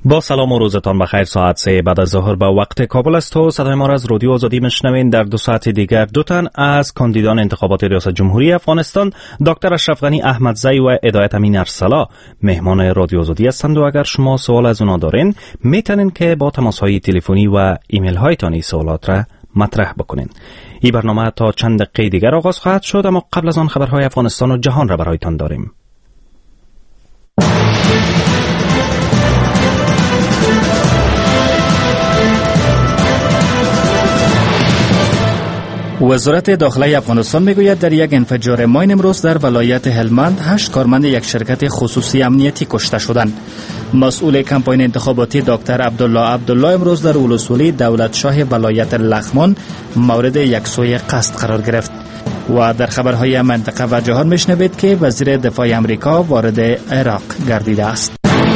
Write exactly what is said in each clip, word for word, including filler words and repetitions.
با سلام و روزتان بخیر. ساعت سه بعد از ظهر به وقت کابل است و صدای ما را از رادیو آزادی میشنوین. در دو ساعت دیگر دو تن از کاندیدان انتخابات ریاست جمهوری افغانستان، دکتر اشرف غنی احمدزی و هدایت امین ارسلا، مهمان رادیو آزادی هستند و اگر شما سوال از اونا دارین میتونین که با تماس‌های تلفنی و ایمیل هایتان این سوالات را مطرح بکنین. این برنامه تا چند دقیقه دیگر آغاز خواهد شد، اما قبل از آن خبرهای افغانستان و جهان را برایتان داریم. وزارت داخله افغانستان میگوید در یک انفجار ماین امروز در ولایت هلمند هشت کارمند یک شرکت خصوصی امنیتی کشته شدند. مسئول کمپاین انتخاباتی دکتر عبدالله عبدالله امروز در ولسوالی دولت شاه ولایت لغمان مورد یکسوی قصد قرار گرفت. و در خبرهای منطقه و جهان میشنوید که وزیر دفاع امریکا وارد عراق گردیده است.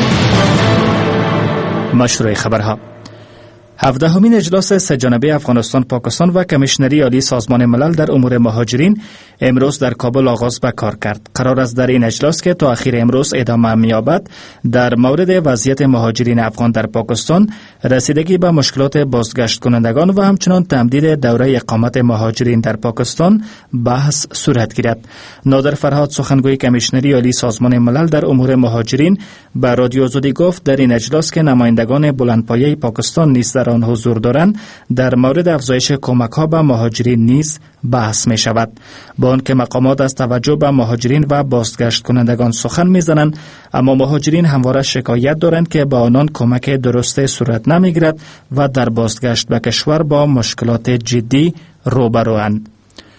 مشروع خبرها: هفدهمین اجلاس سه‌جانبه افغانستان، پاکستان و کمیشنری عالی سازمان ملل در امور مهاجرین امروز در کابل آغاز به کار کرد. قرار است در این اجلاس که تا اخیر امروز ادامه می‌یابد در مورد وضعیت مهاجرین افغان در پاکستان، رسیدگی به مشکلات بازگشت کنندگان و همچنان تمدید دوره اقامت مهاجرین در پاکستان بحث صورت گیرد. نادر فرهاد، سخنگوی کمیشنری عالی سازمان ملل در امور مهاجرین، به رادیو آزادی گفت در این اجلاس که نمایندگان بلندپایه پاکستان نیز در آن حضور دارند، در مورد افزایش کمک‌ها به مهاجرین نیز بحث می شود. با آنکه مقامات از توجه به مهاجرین و بازگشت کنندگان سخن می‌زنند، اما مهاجرین همواره شکایت دارند که به آنان کمک درسته صورت نمی‌گیرد و در بازگشت به کشور با مشکلات جدی روبروند.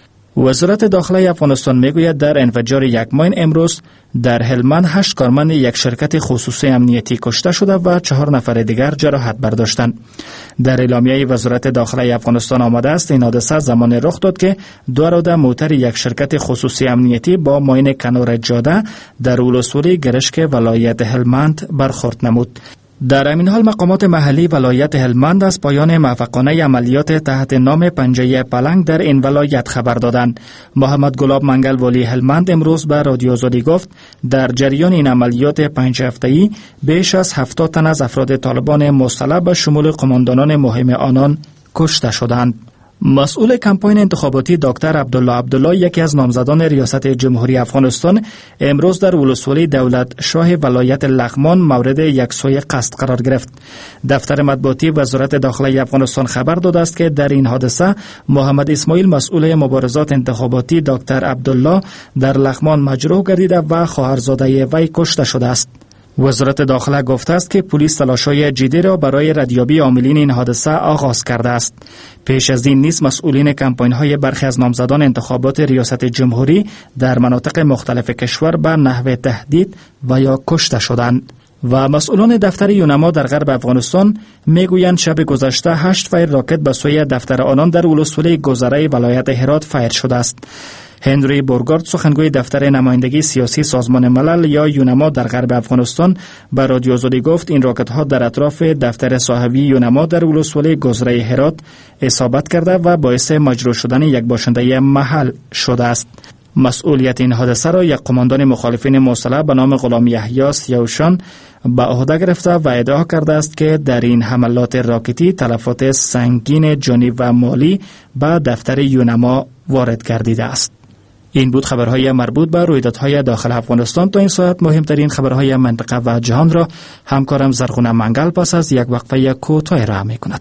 وزارت داخله افغانستان میگوید در انفجار یک ماین امروز در هلمند هشت کارمند یک شرکت خصوصی امنیتی کشته شده و چهار نفر دیگر جراحت برداشتند. در اعلامیه وزارت داخله افغانستان آمده است این حادثه زمان رخ داد که دو اراده موتر یک شرکت خصوصی امنیتی با ماین کنار جاده در ولسوالی گرشک ولایت هلمند برخورد نمود. در همین حال مقامات محلی ولایت هلمند از پایان موفقانه عملیات تحت نام پنجه پلنگ در این ولایت خبر دادند. محمد گلاب منگل والی هلمند امروز به رادیو آزادی گفت در جریان این عملیات پنج هفته‌ای بیش از هفتاد تن از افراد طالبان مسلح به شمول قماندانان مهم آنان کشته شدند. مسئول کمپاین انتخاباتی دکتر عبدالله عبدالله، یکی از نامزدان ریاست جمهوری افغانستان، امروز در ولسوالی دولت شاه ولایت لغمان مورد یکسوی قصد قرار گرفت. دفتر مطبوعاتی وزارت داخله افغانستان خبر داده است که در این حادثه محمد اسماعیل، مسئول مبارزات انتخاباتی دکتر عبدالله، در لغمان مجروح گردیده و خواهرزاده وی کشته شده است. وزارت داخله گفته است که پلیس تلاش‌های جدی را برای ردیابی عاملین این حادثه آغاز کرده است. پیش از این نیز مسئولین کمپاین‌های برخی از نامزدان انتخابات ریاست جمهوری در مناطق مختلف کشور به نحو تهدید و یا کشته شدند. و مسئولان دفتر یونما در غرب افغانستان میگویند شب گذشته هشت فایر راکت به سوی دفتر آنان در ولسوالی گذره ولایت هرات فایر شده است. هنری بورگارد، سخنگوی دفتر نمایندگی سیاسی سازمان ملل یا یونما در غرب افغانستان، به رادیو آزادی گفت این راکت ها در اطراف دفتر صاحبی یونما در ولسوالی گذره هرات اصابت کرده و باعث مجروح شدن یک باشنده محل شده است. مسئولیت این حادثه را یک قماندان مخالفین مسلح به نام غلام یحیی سیاوشان به عهده گرفته و ادعا کرده است که در این حملات راکتی تلفات سنگین جانی و مالی به دفتر یونما وارد گردیده است. این بود خبرهای مربوط به رویدادهای داخل افغانستان. تا این ساعت مهمترین خبرهای منطقه و جهان را همکارم زرغونه منگل پس از یک وقفه کوتاه ارائه می‌کند.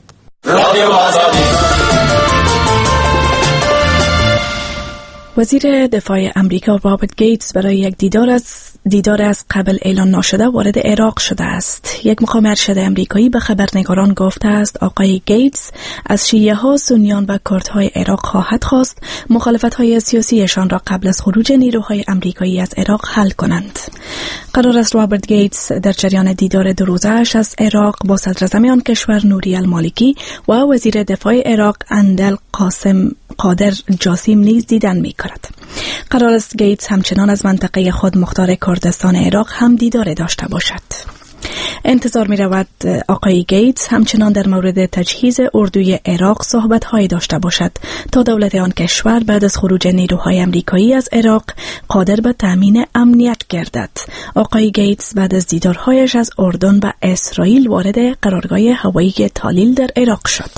وزیر دفاع امریکا رابرت گیتس برای یک دیدار از دیدار از قبل اعلان نشده وارد عراق شده است. یک مقام ارشد امریکایی به خبرنگاران گفته است آقای گیتس از شیعه ها، سنیان و کردهای عراق خواهد خواست مخالفت های سیاسیشان را قبل از خروج نیروهای امریکایی از عراق حل کنند. قرار است رابرت گیتس در جریان دیدار دو روزه‌اش از عراق با صدراعظم آن کشور نوری المالکی و وزیر دفاع عراق اندل قاسم قادر جاسیم نیز دیدن می‌کند. قرار است گیتس همچنان از منطقه خود مختار کردستان عراق هم دیدار داشته باشد. انتظار می رود آقای گیتس همچنان در مورد تجهیز اردوی عراق صحبت های داشته باشد تا دولت آن کشور بعد از خروج نیروهای امریکایی از عراق قادر به تامین امنیت گردد. آقای گیتس بعد از دیدارهایش از اردن و اسرائیل وارد قرارگاه هوایی تالیل در عراق شد.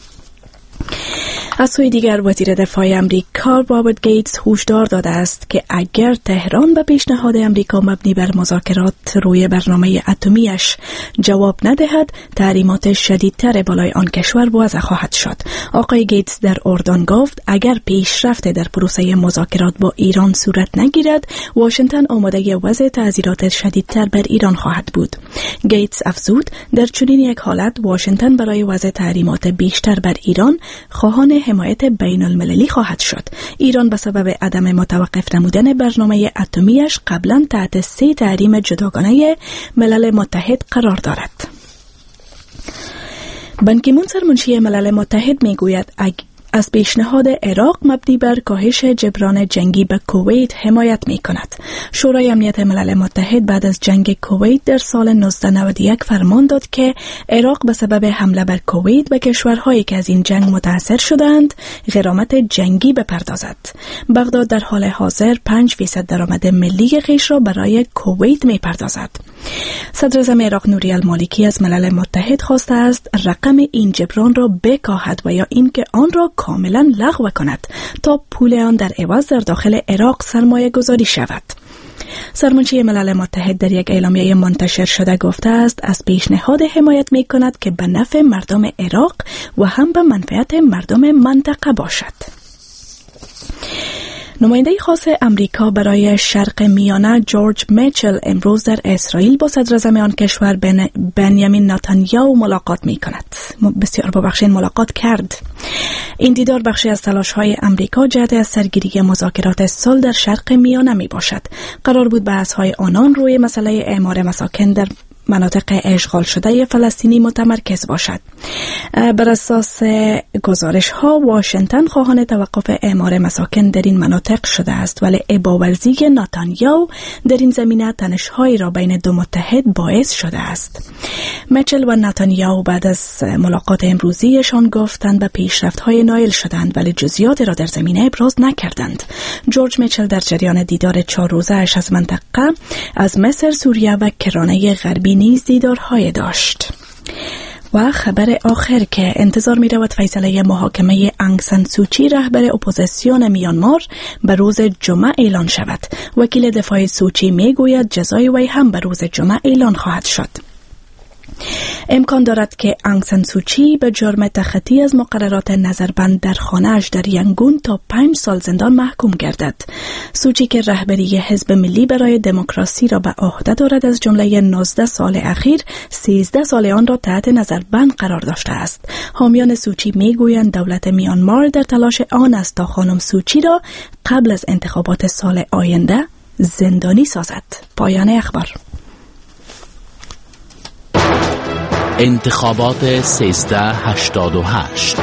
از سوی دیگر وزیر دفاع امریکا رابرت گیتس هشدار داده است که اگر تهران به پیشنهاد امریکا مبنی بر مذاکرات روی برنامه اتمیش جواب ندهد، تحریمات شدیدتر بالای آن کشور وضع خواهد شد. آقای گیتس در اردن گفت اگر پیشرفت در پروسه مذاکرات با ایران صورت نگیرد، واشنگتن آماده وضع تعزیرات شدیدتر بر ایران خواهد بود. گیتس افزود در چنین یک حالت واشنگتن برای وضع تحریمات بیشتر بر ایران خواهان حمایت بین المللی خواهد شد. ایران به سبب عدم متوقف نمودن برنامه اتمیش قبلا تحت سه تحریم جداگانه ملل متحد قرار دارد. بان کی مون سرمنشی ملل متحد میگوید از پیشنهاد عراق مبنی بر کاهش جبران جنگی به کویت حمایت می کند. شورای امنیت ملل متحد بعد از جنگ کویت در سال نوزده نود و یک فرمان داد که عراق به سبب حمله بر کویت به کشورهایی که از این جنگ متاثر شدند غرامت جنگی بپردازد. بغداد در حال حاضر پنج فیصد درآمد ملی خویش را برای کویت می پردازد. صدر اعظم عراق نوری المالکی از ملل متحد خواسته است رقم این جبران را بکاهد و یا اینکه آن را کاملا لغو کند تا پول آن در عوض در داخل عراق سرمایه گذاری شود. سرمنشی ملل متحد در یک اعلامیه منتشر شده گفته است از پیشنهاد حمایت می کند که به نفع مردم عراق و هم به منفعت مردم منطقه باشد. نماینده خاص امریکا برای شرق میانه جورج میچل امروز در اسرائیل با صدر اعظم آن کشور بن... بنیامین نتانیاهو ملاقات می کند. بسیار ببخشید ملاقات کرد. این دیدار بخشی از تلاش‌های امریکا جهت از سرگیری مذاکرات صلح در شرق میانه می باشد. قرار بود بحث‌های آنان روی مسئله اعمار مساکن در مناطق اشغال شده فلسطینی متمرکز باشد. بر اساس گزارش ها واشنگتن خواهان توقف اعمار مساکن در این مناطق شده است، ولی اباورزی نتانیاهو در این زمینه تنش‌هایی را بین دو متحد باعث شده است. میچل و نتانیاهو بعد از ملاقات امروزیشان گفتند به پیشرفت‌های نائل شدند ولی جزئیات را در زمینه ابراز نکردند. جورج میچل در جریان دیدار چهار روزه‌اش از منطقه از مصر، سوریه و کرانه غربی نیز دیدارهای داشت. و خبر آخر که انتظار می رود فیصله محاکمه آنگ سان سوچی رهبر اپوزیسیون میانمار به روز جمعه اعلان شود. وکیل دفاع سوچی می گوید جزای وی هم به روز جمعه اعلان خواهد شد. امکان دارد که آنگ سان سوچی به جرم تخطی از مقررات نظربند در خانه‌اش در ینگون تا پنج سال زندان محکوم گردد. سوچی که رهبری حزب ملی برای دموکراسی را به عهده دارد از جمله نوزده سال اخیر سیزده سال آن را تحت نظربند قرار داشته است. حامیان سوچی میگویند دولت میانمار در تلاش آن است تا خانم سوچی را قبل از انتخابات سال آینده زندانی سازد. پایان اخبار. انتخابات سیزده هشتاد و هشت.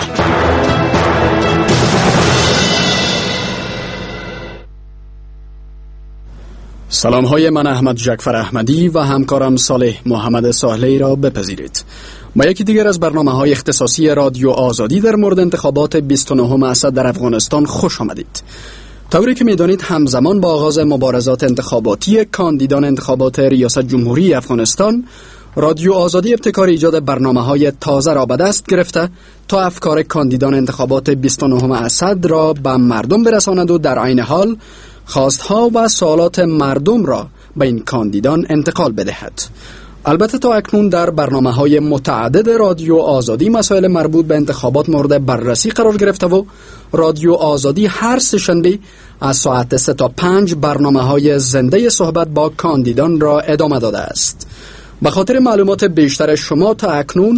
سلام های من احمد جعفر احمدی و همکارم صالح محمد صالحی را بپذیرید. با یکی دیگر از برنامه های اختصاصی رادیو آزادی در مورد انتخابات بیست و نهم اسد در افغانستان خوش آمدید. طوری که میدانید همزمان با آغاز مبارزات انتخاباتی کاندیدان انتخابات ریاست جمهوری افغانستان، رادیو آزادی ابتکار ایجاد برنامه‌های تازه را به دست گرفته تا افکار کاندیدان انتخابات بیست و نهم اسد را به مردم برساند و در عین حال خواستها و سوالات مردم را به این کاندیدان انتقال بدهد. البته تا اکنون در برنامه‌های متعدد رادیو آزادی مسائل مربوط به انتخابات مورد بررسی قرار گرفته و رادیو آزادی هر سه‌شنبه از ساعت سه تا پنج برنامه‌های زنده صحبت با کاندیدان را ادامه داده است. به خاطر معلومات بیشتر شما تا اکنون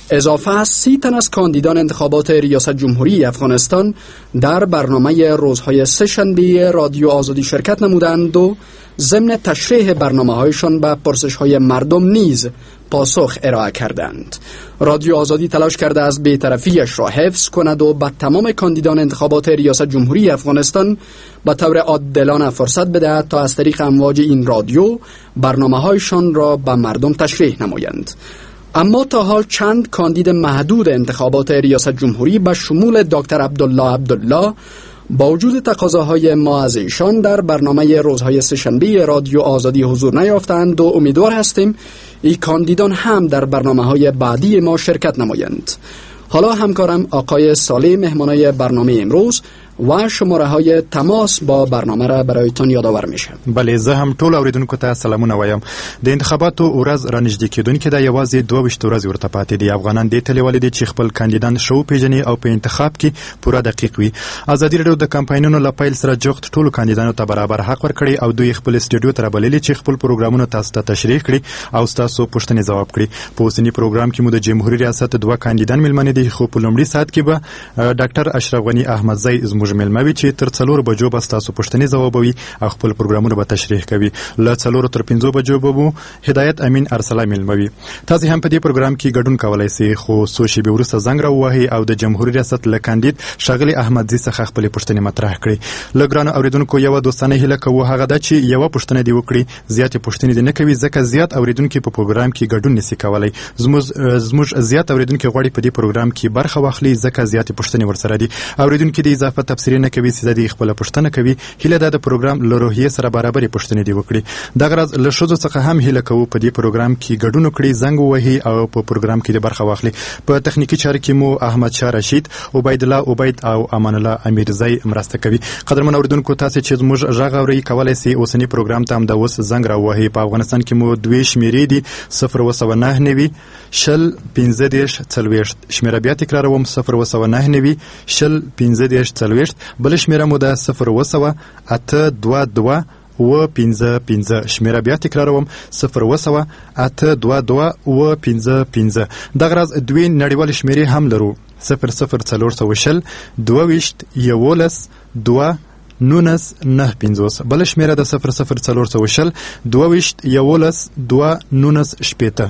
اضافه از سی تن از کاندیدان انتخابات ریاست جمهوری افغانستان در برنامه روزهای سه‌شنبه رادیو آزادی شرکت نمودند و ضمن تشریح برنامه‌هایشان به پرسش‌های مردم نیز پاسخ ارائه کردند. رادیو آزادی تلاش کرده از بی‌طرفی‌اش را حفظ کند و به تمام کاندیدان انتخابات ریاست جمهوری افغانستان به طور عادلانه فرصت بدهد تا از طریق امواج این رادیو برنامه‌هایشان را به مردم تشریح نمایند. اما تا حال چند کاندید محدود انتخابات ریاست جمهوری به شمول دکتر عبدالله عبدالله با وجود تقاضاهای ما از ایشان در برنامه روزهای سه‌شنبه رادیو آزادی حضور نیافتند و امیدوار هستیم این کاندیدان هم در برنامه‌های بعدی ما شرکت نمایند. حالا همکارم آقای صالح مهمانای برنامه امروز و شماره های تماس با برنامه را برایتان یادآور میشه. بله، زه هم ټول اوریدونکو ته سلامونه وایم. د انتخاباتو ورځ رانږدې کېدونکې ده، یوازې دوه ویشت ورځې ورته پاتې دي. افغانان دې ته لیولې دي چې خپل کاندیدان ښه وپېژني او په انتخاب کې پوره دقیق وي. ازادي راډیو د کمپاینونو له پیل سره جوخت ټولو کاندیدانو ته برابر حق ورکړی او دوی خپل سټوډیو ته رابللي چې خپل پروګرامونه تاسو ته تشریح کړي او ستاسو پوښتنې ځواب کړي. په اوسني پروګرام کې مو د جمهوریت ریاست دوه کاندیدان مېلمانه دي، خو په لومړي ساعت کې به ډاکټر اشرف غني احمدزی زموږ مېلمه وي چې تر څلور بجو به ستاسو پوښتنې ځوابوي او خپل پروګرامونه به تشریح کوي. له څلورو تر پنځو بجو به مو هدایت امین ارسلا مېلمه وي. تاسو هم په دې پروګرام کې ګډون کولی سئ، خو څو شېبې وروسته زنګ راووهئ او د جمهوریت ریاست له کاندید ښاغلي احمدزي څخه خپلې پوښتنې مطرح کړئ. له ګرانو اورېدونکو یوه دوستانه هیله کوو، هغه دا چې یوه پوښتنه دې وکړي، زیاتې پوښتنې دې نه کوي، ځکه زیات اورېدونکي په پروګرام کې ګډون نشي کولی. زموږ زموږ زیات اورېدونکي غواړي په دې پروګرام کې برخه واخلي، ځکه زیاتې پوښتنې ورسره دي. اورېدونکي د اضافه تبصرې نه کوي، سیده دې خپله پوښتنه کوي. هیله ده د پروګرام له روحیې سره برابرې پوښتنې دې وکړي. دغه راز له ښځو څخه هم هیله کوو په دې پروګرام کې ګډون وکړي، زنګ ووهي او په پروګرام کې دې برخه واخلي. په تخنیکي چارو کې مو احمد شاه رشید، عبیدالله عبید او امان الله امیرزی مرسته کوي. قدرمن اورېدونکو، تاسې چې زموږ غږ اورئ کولی سئ اوسني پروګرام ته همدا اوس زنګ راووهئ. په افغانستان کې مو دوې شمېرې دي، صفر اوه سوه نهه نوي شل پنځه دېرش څلوېښت. شمېره بیا تکراروم، صفر اوه سوه نهه نوي شل پنځه دېرش څلوېښت. بله شمېره مو ده صفر اوه سوه اته دوه دوه اوه پنځه پنځه. شمېره بیا تکراروم، صفر اوه سوه اته دوه دوه اوه پنځه پنځه. دغه راز دوې نړیوالې شمېرې هم لرو، صفر صفر څلور سوه شل دوه ویشت یولس دوه نونس نه پنځوس. بله شمېره ده صفر صفر څلور سوه شل دوه ویشت یولس دوه نونس شپېته.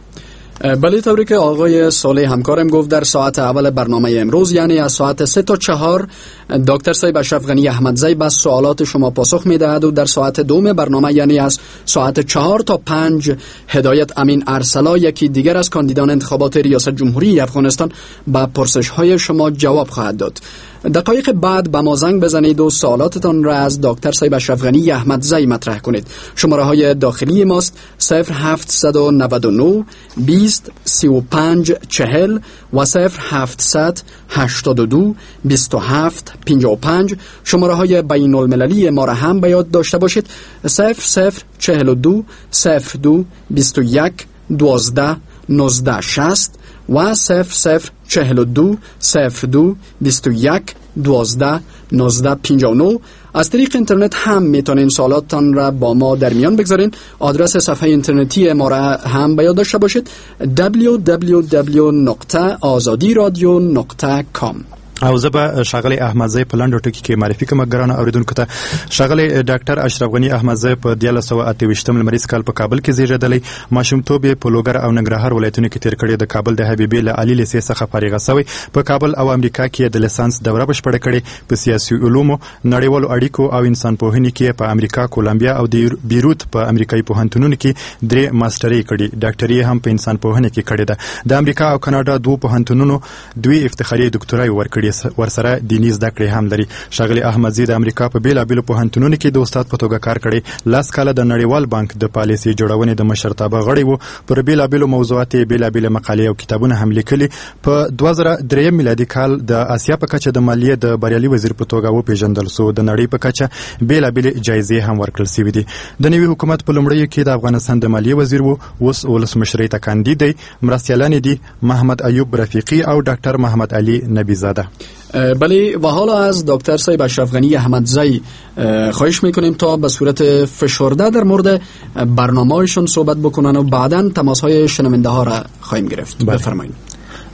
بله، طوری که آقای صالح همکارم گفت در ساعت اول برنامه امروز، یعنی از ساعت سه تا چهار، دکتر صاحب اشرف غنی احمدزی به سوالات شما پاسخ میدهد و در ساعت دوم برنامه، یعنی از ساعت چهار تا پنج، هدایت امین ارسلا، یکی دیگر از کاندیدان انتخابات ریاست جمهوری افغانستان، به پرسش های شما جواب خواهد داد. دقایق بعد به ما زنگ بزنید و سوالاتتان را از دکتر صاحب اشرف غنی احمدزی مطرح کنید. شماره های داخلی ماست صفر هفتصد و نود و نه بیست سی و پنج چهل و صفر هفتصد هشتاد و دو بیست و هفت پنجاه و پنج. شماره های بین المللی ما را هم به یاد داشته باشید، صفر صفر چهل و دو صفر دو بیست و یک دوازده نوزده شصت و صفر صفر چهل و دو صفر دو بیست و یک دوازده نوزده پنجاه و نه. از طریق اینترنت هم میتونین سوالاتتان را با ما در میان بگذارین. آدرس صفحه اینترنتی ما را هم به یاد داشته باشید، دبلیو دبلیو دبلیو نقطه آزادی رادیو نقطه کام. او زه به ښاغلی احمدزی په لنډو ټکي کې معرفي کوم ګرانو اورېدونکو ته. ښاغلی ډاکټر اشرف غني احمدزی په دیارلس سوه اته ویشتم لمریز کال په کابل کې زیږېدلی. ماشومتوب یې په لوګر او ننګرهار ولایتونو کې تېر کړی. د کابل د حبیبي له عالي لیسې څخه فارغه سوی. په کابل او امریکا کې د لیسانس دوره بشپړه کړې. په سیاسي علومو، نړیوالو اړیکو او انسان پوهنې کې په امریکا، کولمبیا او د بیروت په امریکایي پوهنتونونو کې درې ماسټرۍ کړي. ډاکټري هم په انسان پوهنې کې کړې ده. د امریکا او کاناډا دوه پوهنتونونو دوی افتخاري دکتورای ورکړي، ورسره دیني زده کړې هم لري. ښاغلي احمدزي د امریکا په بیلابیلو پوهنتونونو کې د استاد په توګه کار کړی. لاس کاله د نړیوال بانک د پالیسي جوړونې د مشرتابه غړی و. پر بیلابیلو موضوعات بیلابیل مقالې او کتابونه هم لیکلي. په دوه زره درې میلادي کال د آسیا په کچه د مالیې د بریالي وزیر په توګه وپېژندل سو. د نړۍ په کچه بیلابیلې جایزې هم ورکړل سوي دي. د نوي حکومت په لومړیو کې د افغانستان د مالیې وزیر و، اوس ولسمشرۍ ته کاندید دی. مرستیالان دي محمد ایوب رفیقی او ډاکټر محمد علی نبیزاده. بله، و حالا از دکتر صاحب اشرف غنی احمدزی خواهش میکنیم تا به صورت فشرده در مورد برنامه‌هایشون صحبت بکنن و بعداً تماس‌های شنونده ها را خواهیم گرفت. بفرمایید.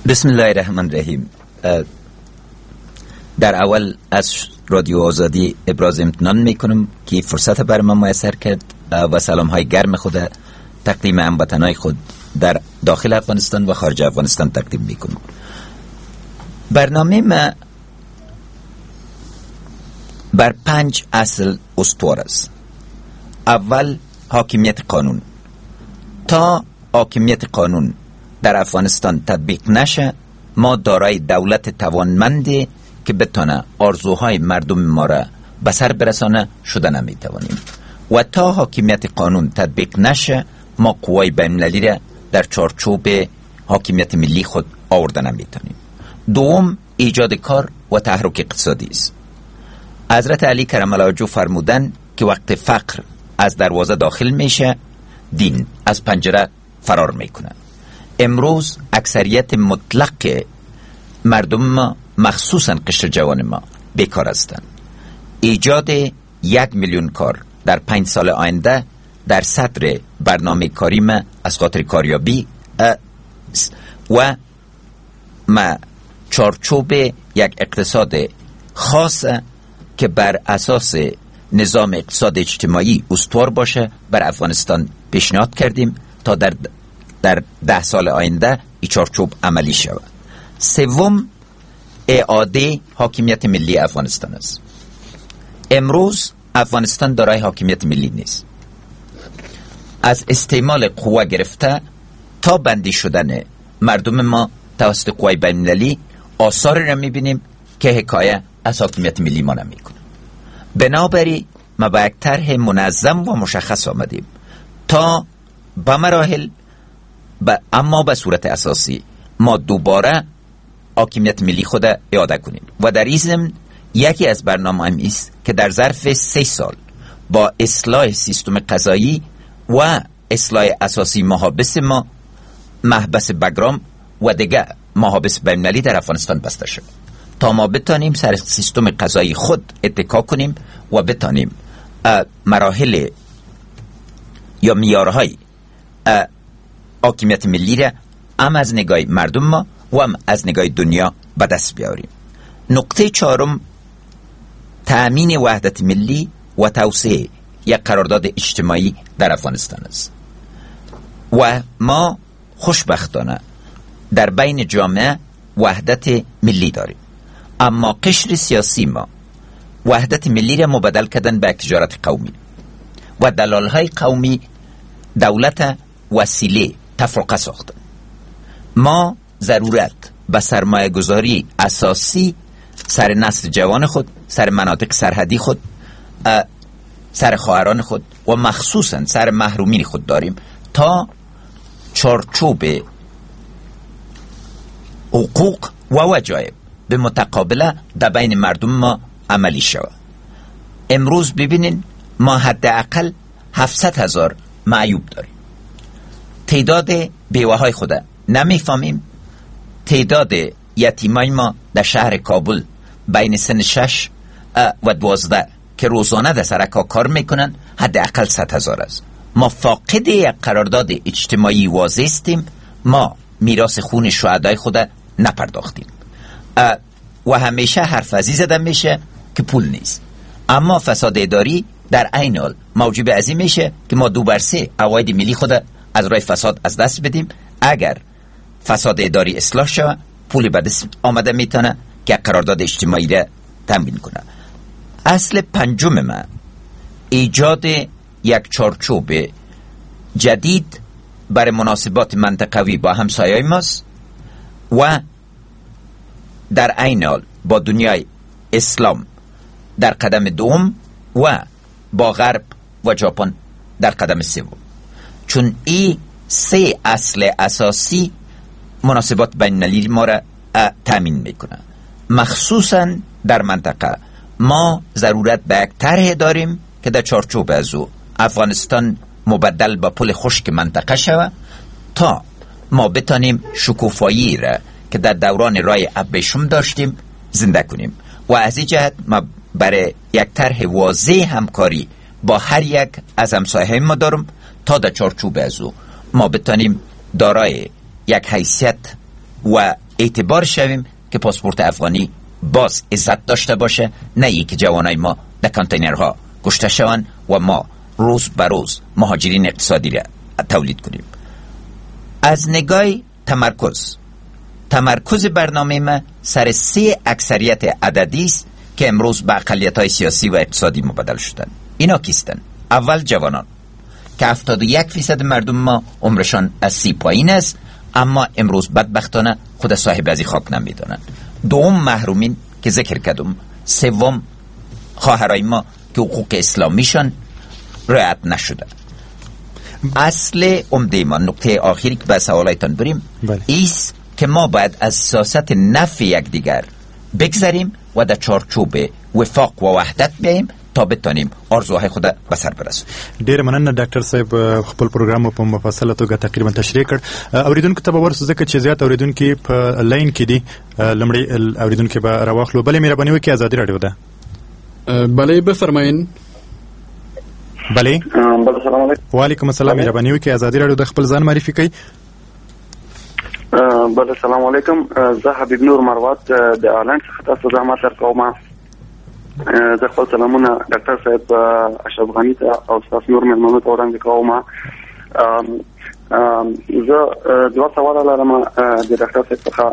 بسم الله الرحمن الرحیم. در اول از رادیو آزادی ابراز امتنان میکنم که فرصت بر ما میسر کرد و سلام های گرم خود تقدیم هموطنان خود در داخل افغانستان و خارج افغانستان تقدیم میکنم. برنامه ما بر پنج اصل استوار است. اول، حاکمیت قانون. تا حاکمیت قانون در افغانستان تطبیق نشه، ما دارای دولت توانمندی که بتونه آرزوهای مردم ما را به سر برسانه شده نمیتوانیم. و تا حاکمیت قانون تطبیق نشه، ما قوای بین‌المللی را در چارچوب حاکمیت ملی خود آورده نمیتونیم. دوم، ایجاد کار و تحرک اقتصادی است. حضرت علی کرم الله وجهه فرمودن که وقت فقر از دروازه داخل میشه، دین از پنجره فرار میکنه. امروز اکثریت مطلق مردم ما، مخصوصا قشر جوان ما، بیکار هستند. ایجاد یک میلیون کار در پنج سال آینده در صدر برنامه کاری ما از خاطر کاریابی و ما چارچوب یک اقتصاد خاص که بر اساس نظام اقتصاد اجتماعی استوار باشه بر افغانستان پیشنهاد کردیم تا در در ده سال آینده این چارچوب عملی شود. سوم، اعاده حاکمیت ملی افغانستان است. امروز افغانستان دارای حاکمیت ملی نیست. از استعمال قوه گرفته تا بندی شدن مردم ما توسط قوای بین‌المللی آثار را میبینیم که حکایه از حاکمیت ملی ما نمیکنه. بنابراین ما با یک طرح منظم و مشخص آمدیم تا به مراحل با اما به صورت اساسی ما دوباره حاکمیت ملی خود اعاده کنیم. و در این ضمن یکی از برنامه هم است که در ظرف سه سال با اصلاح سیستم قضایی و اصلاح اساسی محابس ما، محبس بگرام و دیگر محابس بین‌المللی در افغانستان بسته شد تا ما بتانیم سر سیستم قضایی خود اتکا کنیم و بتانیم مراحل یا معیارهای حاکمیت ملی را هم از نگاه مردم ما و هم از نگاه دنیا به دست بیاریم. نقطه چهارم، تأمین وحدت ملی و توسعه یک قرارداد اجتماعی در افغانستان است. و ما خوشبختانه در بین جامعه وحدت ملی داریم، اما قشر سیاسی ما وحدت ملی را مبدل کردن به تجارت قومی و دلالهای قومی دولت وسیله تفرقه ساختن. ما ضرورت به سرمایه گذاری اساسی سر نسل جوان خود، سر مناطق سرحدی خود، سر خواهران خود و مخصوصا سر محرومین خود داریم تا چارچوب حقوق و وجایب به متقابله در بین مردم ما عملی شود. امروز ببینین ما حداقل هفتصد هزار معیوب داریم. تعداد بیوه های خود نمیفهمیم. تعداد یتیمای ما در شهر کابل بین سن شش و دوازده که روزانه در سرکا کار میکنن حداقل صد هزار است. ما فاقد یک قرارداد اجتماعی واضح استیم. ما میراث خون شهدای خود نپرداختیم و همیشه حرف ازی زده میشه که پول نیست، اما فساد اداری در عین حال موجب ازی میشه که ما دو بر سه عواید ملی خود از راه فساد از دست بدیم. اگر فساد اداری اصلاح شود، پول به دست آمده میتونه که قرارداد اجتماعی را تامین کنه. اصل پنجم ما ایجاد یک چارچوب جدید برای مناسبات منطقوی با همسایه‌های ماست و در عین حال با دنیای اسلام در قدم دوم و با غرب و ژاپن در قدم سوم، چون این سه اصل اساسی مناسبات بین‌المللی ما را تامین میکنه. مخصوصا در منطقه ما ضرورت به یک طرح داریم که در چارچوب از او افغانستان مبدل به پل خشک منطقه شود تا ما بتانیم شکوفایی را که در دوران رای ابریشم داشتیم زنده کنیم. و از این جهت ما برای یک طرح واضح همکاری با هر یک از همسایه‌های ما دارم تا در چارچوب از او ما بتانیم دارای یک حیثیت و اعتبار شویم که پاسپورت افغانی باز عزت داشته باشه، نه ای که جوانای ما در کانتینرها کشته شوند و ما روز به روز مهاجرین اقتصادی را تولید کنیم. از نگاه تمرکز تمرکز برنامه ما سر سه اکثریت عددی است که امروز به اقلیت‌های سیاسی و اقتصادی مبدل شدند. اینا کیستن؟ اول جوانان که هفتاد و یک فیصد مردم ما عمرشان از سی پایین است، اما امروز بدبختانه خود صاحب ازی خاک نمیدانند. دوم محرومین که ذکر کردم. سوم خواهرای ما که حقوق اسلامیشان رعایت نشده. اصل عمده ما، نقطه آخری که به سوالایتان بریم ایست که ما باید از سیاست نفی یکدیگر بگذاریم و در چارچوب وفاق و وحدت بیاییم تا بتانیم آرزوهای خود به سر برسونیم. ډیر مننه ډاکټر صاحب، خپل پروګرام په مفصله توګه تقریبا تشریح کړ. اوریدونکو ته به ورسو ځکه چې زیات اوریدونکي په لاین کې دي. لمړی اوریدونکي به راواخلو. بلې مهرباني وکړئ، ازادي راډیو ده. بله بفرمایین. بله بله سلام علیکم. وعلیکم السلام. مهرباني وکړئ، ازادي راډیو د خپل ځان معرفي کړئ. بله سلام علیکم. زه حبیب نور مروت د آلند څخه تاسو زحمت درکوم. زه خپل سلامونه ډاکټر صاحب اشرف غنی ته او استاد نور مېلمنو ته وړاندې کوم. زه دوه سوال لرم د ډاکټر صاحب څخه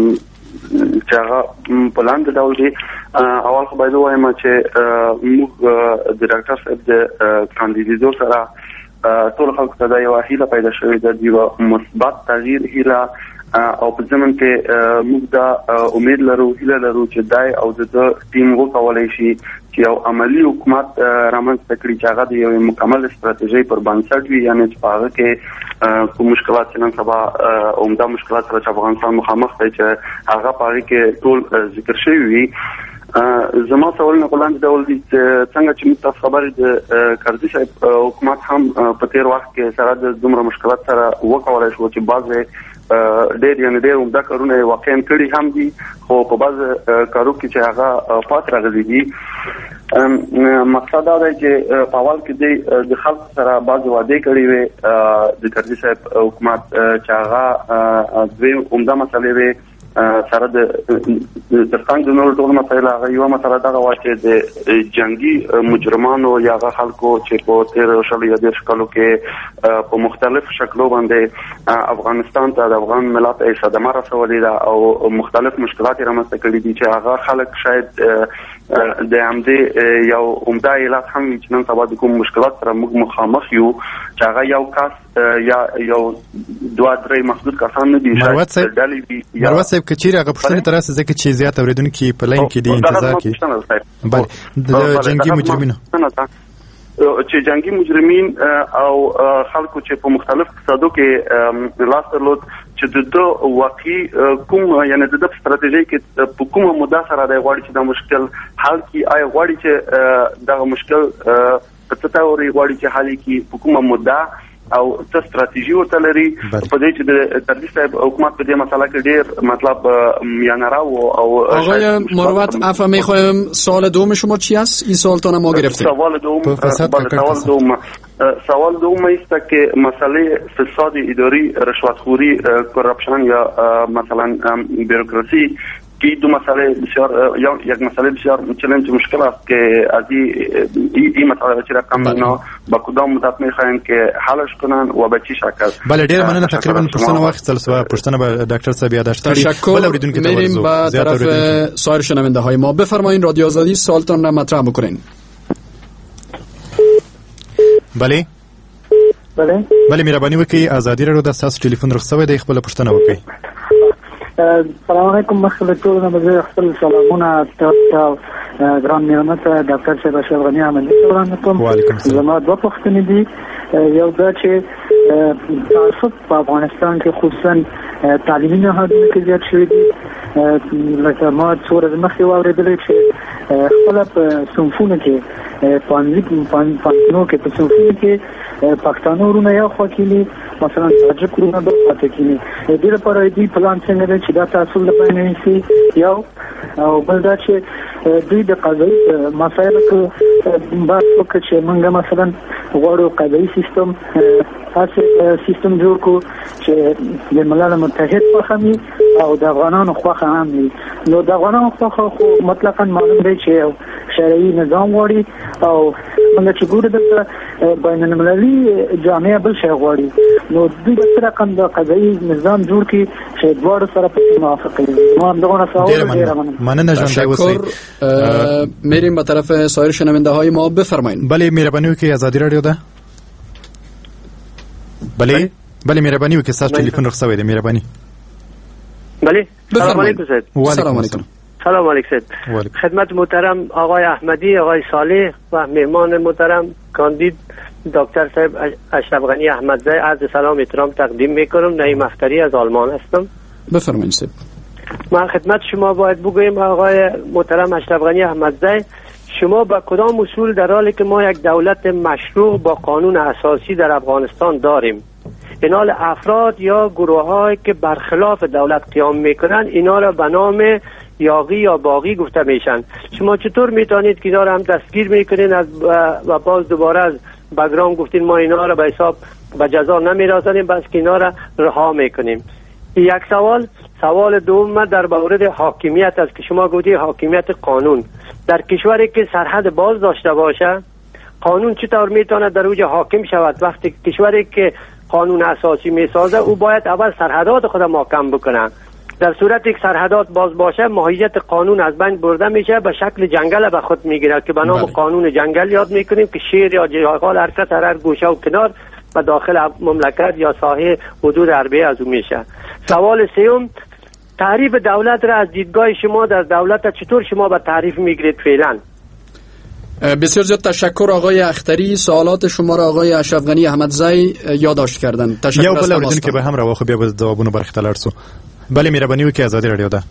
چې هغه په لاندې ډول دي. اول خو باید ووایم چې موږ د ډاکټر صاحب د کاندیدېدو سره ټول خلکو ته دا یوه هیله پیدا شوې ده، د یوه مثبت تغییر هیله، او په ضمن کې موږ دا امید لرو هیله لرو چې دای او د ټیم وکولای شي چې یو عملی حکومت رامنځته کړي چې هغه د یو مکمل ستراتیژي پر بنسټ وي، یعنې چې په هغه کې کوم مشکلات چې نن سبا عمده مشکلات سره چې افغانستان مخامخ دی چې هغه په هغې کې ټول ذکر شوي وي. زما سوالونه په لاندې ډول دي چې څنګه چې موږ تاسو خبرې د کرزي صاحب حکومت هم په تېر وخت کې سره د دومره مشکلات سره وکولای شو چې بعضې ډېر یعنې ډېر عمده کارونه یې واقعا کړي هم دي، خو په بعضې کارو کې چې هغه پات راغلي دي. مقصد دا دی چې په اول کې دی د خلکو سره بعضې وعدې کړي وې د کرزي صاحب حکومت چې هغه دوې عمده مسلې وې سره د ترڅنګ د نورو ټولو مسایلو هغه یوه مسله دغه وه چې د جنګي مجرمانو یا هغه خلکو چې په تېرو شلو یا دېرشو کالو کې په مختلفو شکلو باندې افغانستان ته د افغان ملت یې صدمه رسولې ده او مختلف مشکلات یې رامنځته کړي دي چې هغه خلک شاید د همدې یو عمده علت هم وي چې نن سبا د کوم مشکلات سره موږ مخامخ یو چې هغه یو کس یا یو دوه درې محدود کسان نه دي. مروت صاحب مروت صاحب که چیرې هغه پوښتنې ته راسي ځکه چې زیات اورېدونکي په لاین کې دي انتظار کوي. بله د جنګي مجرمینو چې جنگي مجرمین او خلکو چې په مختلف اقتصادو کې لاس درلود چې د دو واقعي کوم یعنی د ستراتیژي کې په کومه موده سره د غواړي چې د مشکل حل کی آی غواړي چې د مشکل په تطوري غواړي چې حل کی په کومه موده او څه ستراتیژي ورته لري. په دې چې د کرزي صاحب حکومت په دې مسله کې ډېر مطلب میانه راو او آقای مروت عفو میخوایم سوال دوم شما چی است؟ این سوال تا ما گرفتیم. سوال دوم سوال دوم سوال دوم است که مسئله فساد اداری، رشوتخوری، کراپشن یا مثلا بیروکراسی که دو مسئله بسیار یا یک مسئله بسیار چالش مشکل است که از این این مسئله چه رقم اینا با کدام مدت میخواین که حلش کنن و به چه شکل. بله ډیر مننه. تقریبا پښتنه وخت سلسله پښتنه به ډاکټر صاحب یاداشت کړي. تشکر. میریم به طرف سایر شنونده های ما. بفرمایید رادیو آزادی سوالتون را مطرح بکنین. بله بله بله مهرباني وکړئ، ازادي راډیو د تاسو ټلیفون رخصوي دی، خپل پښتنه وکړئ. سلام علیکم. مخکې ټول نه بزرګ خپل سلامونه تاسو ګران میرمن ته ډاکټر صاحب اشرف غنی احمدی وړاندې کوم. زما دوه پوښتنې دي. یو دا چې تاسو په افغانستان کې خصوصا تعلیمي نهادونو کې زیات شوي دي. لکه ما څو ورځې مخکې واورېدلې چې خپله په صنفونو کې پوهنتونونو کې په صنفونو کې پښتانه ورونه یو خوا کېني، مثلا تاجک ورونه بل خوا ته کېني. د دې لپاره دوی پلان څنګه دی چې دا تعصب له منځه یوسي؟ یو او بل دا چې دوی د قضایي مسایلو کې بحث وکړي چې موږ مثلا غواړو قضایي سیستم هسې سیستم جوړ کړو چې د ملل متحد خوښه وي او د افغانانو خوښه هم وي. نو د افغانانو خوښه خو مطلقاً معلوم دی چې شرعي نظام غواړي او موږ چې ګورو د بین المللي جامعه بل شی غواړي، نو دوی به څه رقم د قضایي نظام جوړ کړي چې دواړو سره پکې موافق وي. نو همدغه سوال ډېره مننه. تشکر. میریم به طرف سایر شنونده های ما. بفرمایید. بله مهرباني وکړئ، آزادي رادیو ده. بله بله مهرباني وکړئ، ستاسو ټلیفون رخصوی دی. مهرباني. بله سلام علیکم سید. سلام علیکم. سلام علیکم سید. خدمت محترم آقای احمدی، آقای صالح و مهمان محترم کاندید دکتر صاحب اشرف غنی احمدزی عرض سلام احترام تقدیم میکنم. نعیم اختری از آلمان هستم. بفرمایید سید. من خدمت شما باید بگویم آقای محترم اشرف غنی احمدزی، شما با کدام اصول در حالی که ما یک دولت مشروع با قانون اساسی در افغانستان داریم، اینال افراد یا گروه هایی که برخلاف دولت قیام میکنن اینا را به نام یاغی یا باغی گفته میشن، شما چطور میتونید که اینا را هم دستگیر میکنین از و باز دوباره از بگرام گفتین ما اینا را به حساب به جزا نمیرسانیم بس که اینا را رها میکنیم؟ یک سوال. سوال دوم در مورد حاکمیت است که شما گفتی حاکمیت قانون در کشوری که سرحد باز داشته باشه قانون چطور میتونه در اوج حاکم شود؟ وقتی کشوری که قانون اساسی میسازه او باید اول سرحدات خود محکم بکنه. در صورت یک سرحدات باز باشه ماهیت قانون از بین برده میشه، به شکل جنگل به خود میگیره که به نام قانون جنگل یاد میکنیم که شیر یا جغال حرکت هر گوشه و کنار و داخل مملکت یا ساحه حدود حربه از او میشه. سوال سوم، تعریف دولت را از دیدگاه شما در دولت چطور شما به تعریف میگیرید فعلا؟ بسیار زیاد تشکر آقای اختری. سوالات شما را آقای اشرف غنی احمدزی یادداشت کردن. تشکر. یو بل اوریدونکو که به هم راوخو بیا به ځوابونو برخه تلرسو. بله مهرباني وکړئ، آزادي رادیو ده.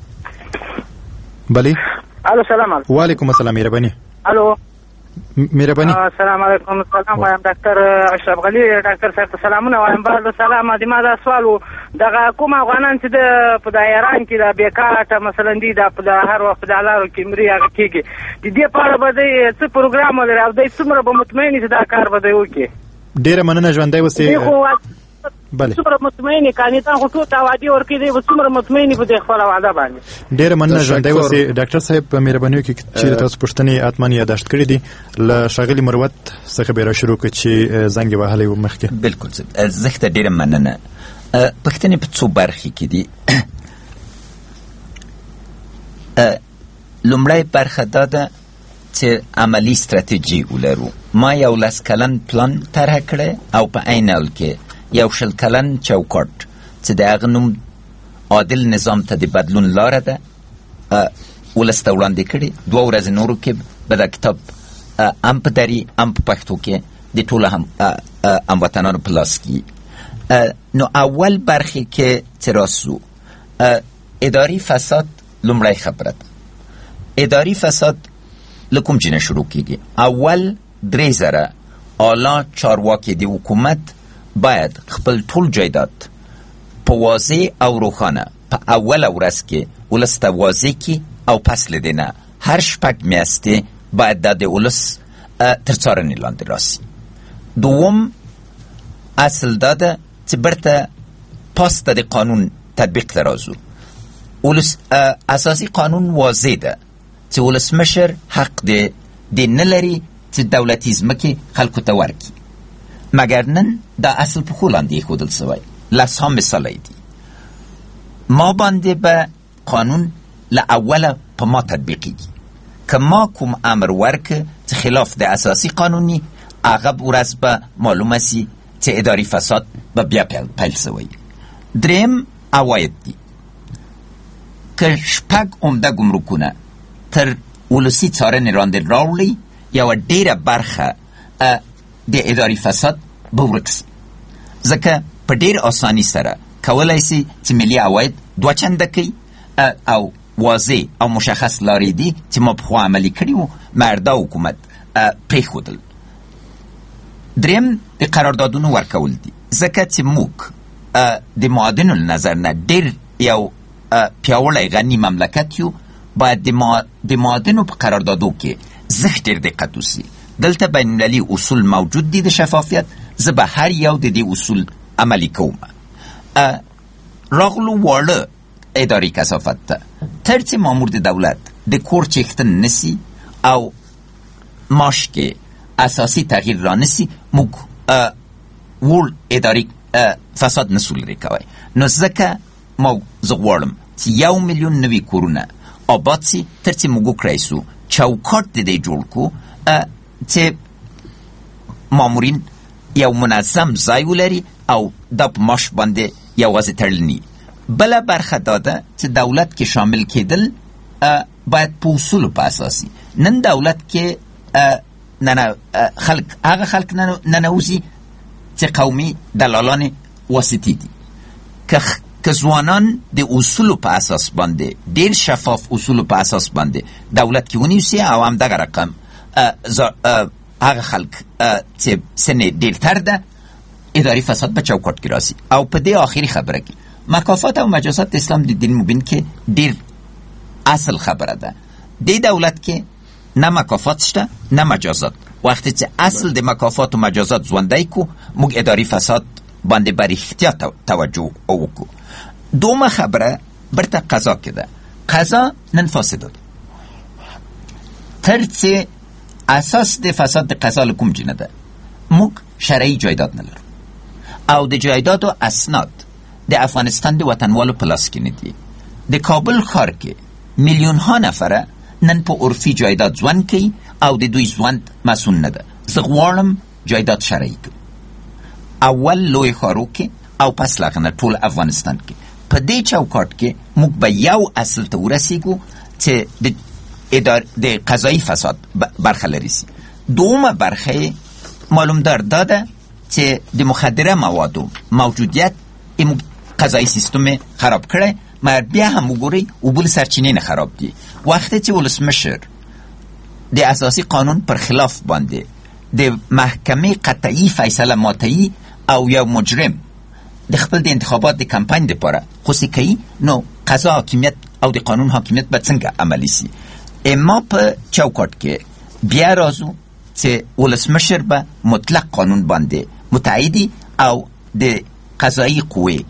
بله. الو سلام علیکم. وعلیکم السلام. مهرباني. الو مهرباني. السلام علیکم. سلام وایم ډاکټر اشرف غنی ډاکټر صاحب سلامونه وایم. بعد سلام د ما دا سوال دغه کوم افغانان چې د په دایران کې د بیکاره مثلا دي د په هر وخت د لارو کې مري هغه کېږي د دې په اړه به د څه پروګرام لري او د څومره به مطمئن چې دا کار به دی وکړي؟ ډیره مننه ژوندۍ اوسئ. بله څومره مطمئن کاندیدان خو ټول وعده ورکړي دي، څومره مطمئن په دې خپل وعده باندې؟ ډیره مننه ژوندۍ اوسئ. ډاکټر صاحب په مهرباني وکړئ چې تاسو پوښتنې اتمن یاداشت کړې دي له ښاغلي مروت څخه به را شروع کړو چې زنګ وهلی و مخکې. بالکل زه ډیره مننه. پښتنې په څو برخې کې دي. لومړی برخه دا ده چې عملی ستراتیژي ولرو. ما یو لس کلن پلان طرح کړی او په عین حال کې یو شل کلن چوکاټ چې د هغه نوم عادل نظام ته د بدلون لاره ده ولس ته وړاندې کړي. دوه ورځې نورو کې به دا کتاب هم په دري هم په پښتو کې د ټولو هموطنانو په لاس کې. نو اول برخه کې چې راسو اداري فساد لومړی خبره ده. اداري فساد له کوم ځای نه شروع کېږي؟ اول درې زره اعلی چارواکي د حکومت باید خپل ټول جایداد په واضح او روښانه په اوله ورځ کې ولس ته واضح کړي او پس له دې نه هر شپږ میاشتې باید دا د ولس تر څارنې لاندې راسي. دوم اصل دا ده چې برته پاس ته د قانون تطبیق ته راځو. ولس اساسي قانون واضح ده چې ولسمشر حق دی د نه لري چې دولتي ځمکې خلکو ته ورکړي، مګر نن دا اصل په خو لاندې ایښودل سوی. لسها مثالی دي. ما باندې به قانون له اوله په ما تطبیقیږي. که ما کوم امر ورکه چې خلاف د اساسي قانوني هغه ورځ به معلومه سي چې اداري فساد به بیا پیل سوی. دریم عواید دي. که شپږ عمده ګمرکونه تر ولسي څارنې لاندې راوړي یوه ډېره برخه د اداري فساد به ورک سي، ځکه په ډېر اساني سره کولی سي چې ملي عواید دوه چنده کوي او واضح او مشخص لارې دي چې ما پخوا عملي کړي وو مردا حکومت پرېښودل. دریم د قراردادونو ورکول دي، ځکه چې موږ د معادنو له نظر نه ډېر یو پیاوړی غني مملکت یو، باید د معادنو په قراردادو کې زښت ډېر دقت وسي. دلته بین المللي اصول موجود دي د شفافیت، زه به هر یو د دې اصول عملي کوم. راغلو واړه اداري کثافت ته تر چې مامور د دولت د کور چیختن نسی او ماش کې اساسی تغییر را نسی موږ وړ اداري فساد نسو لرې کوی. نو ځکه ما زه غواړم چې یو میلیون نوي کورونه آباد سي تر چې موږ وکړی سو چوکاټ د دې جوړ کو چې مامورین یو منظم ځای ولري او دا په ماش باندې یوازې تړلني. بله برخه داده چې دولت کې شامل کېدل باید په اصولو په اساسي. نن دولت کې نه خلق هغه خلق ننوزي چې قومي دلالان واسطي دي. که ځوانان د اصولو په اساس باندې ډېر شفاف اصولو په اساس باندې دولت کې ونیسي او همدغه رقم هغه خلق چې سن ډېر تر ده اداري فساد په چوکاټ کې راسي. او په دې آخري خبره کې مکافات او مجازات اسلام د دین مبین کې ډېر اصل خبره ده. د دولت کې نه مکافات شته نه مجازات. وقتی چې اصل د مکافات و مجازات ژوندی کو موږ اداري فساد باندې بر احتیاط توجه وکړو. دومه خبره برته قضا کې ده. قضا نن فاسده ده تر چې اساس د فساد د قضا له کوم جنه ده. موږ شرعي جایداد نه لرو او د جایداد و اسناد د افغانستان د وطنوالو په لاس کې نه دي. د کابل ښار کې میلیون ها نفره نن په عرفي جایداد ژوند کوي او د دوی ژوند مسئول نه ده. زه غواړم جایداد شرعي کړو. اول لوی ښارو کې او پس له هغه نه ټول افغانستان کې په دې چوکاټ کې موږ به یو اصل ته ورسیږو چې د ادار د قضایي فساد برخه لري سي. دومه برخه معلوم دار داده چې د مخدره موادو موجودیت این قضایي سیستم خراب کړي. مګر بیا هم وګورئ اوبل سرچینې نه خراب دي. وخت چې ولسمشر د اساسي قانون پر خلاف باندې د محکمې قطعي فیصله ماتوي او یو مجرم د خپل د انتخابات د کمپاین لپاره خوسي کوي نو قضا حاکمیت او د قانون حاکمیت به څنګه عملی سي. اما په چوکاټ کې بیا راځو چې ولسمشر به مطلق قانون باندې متعهدي او د قضایي قوې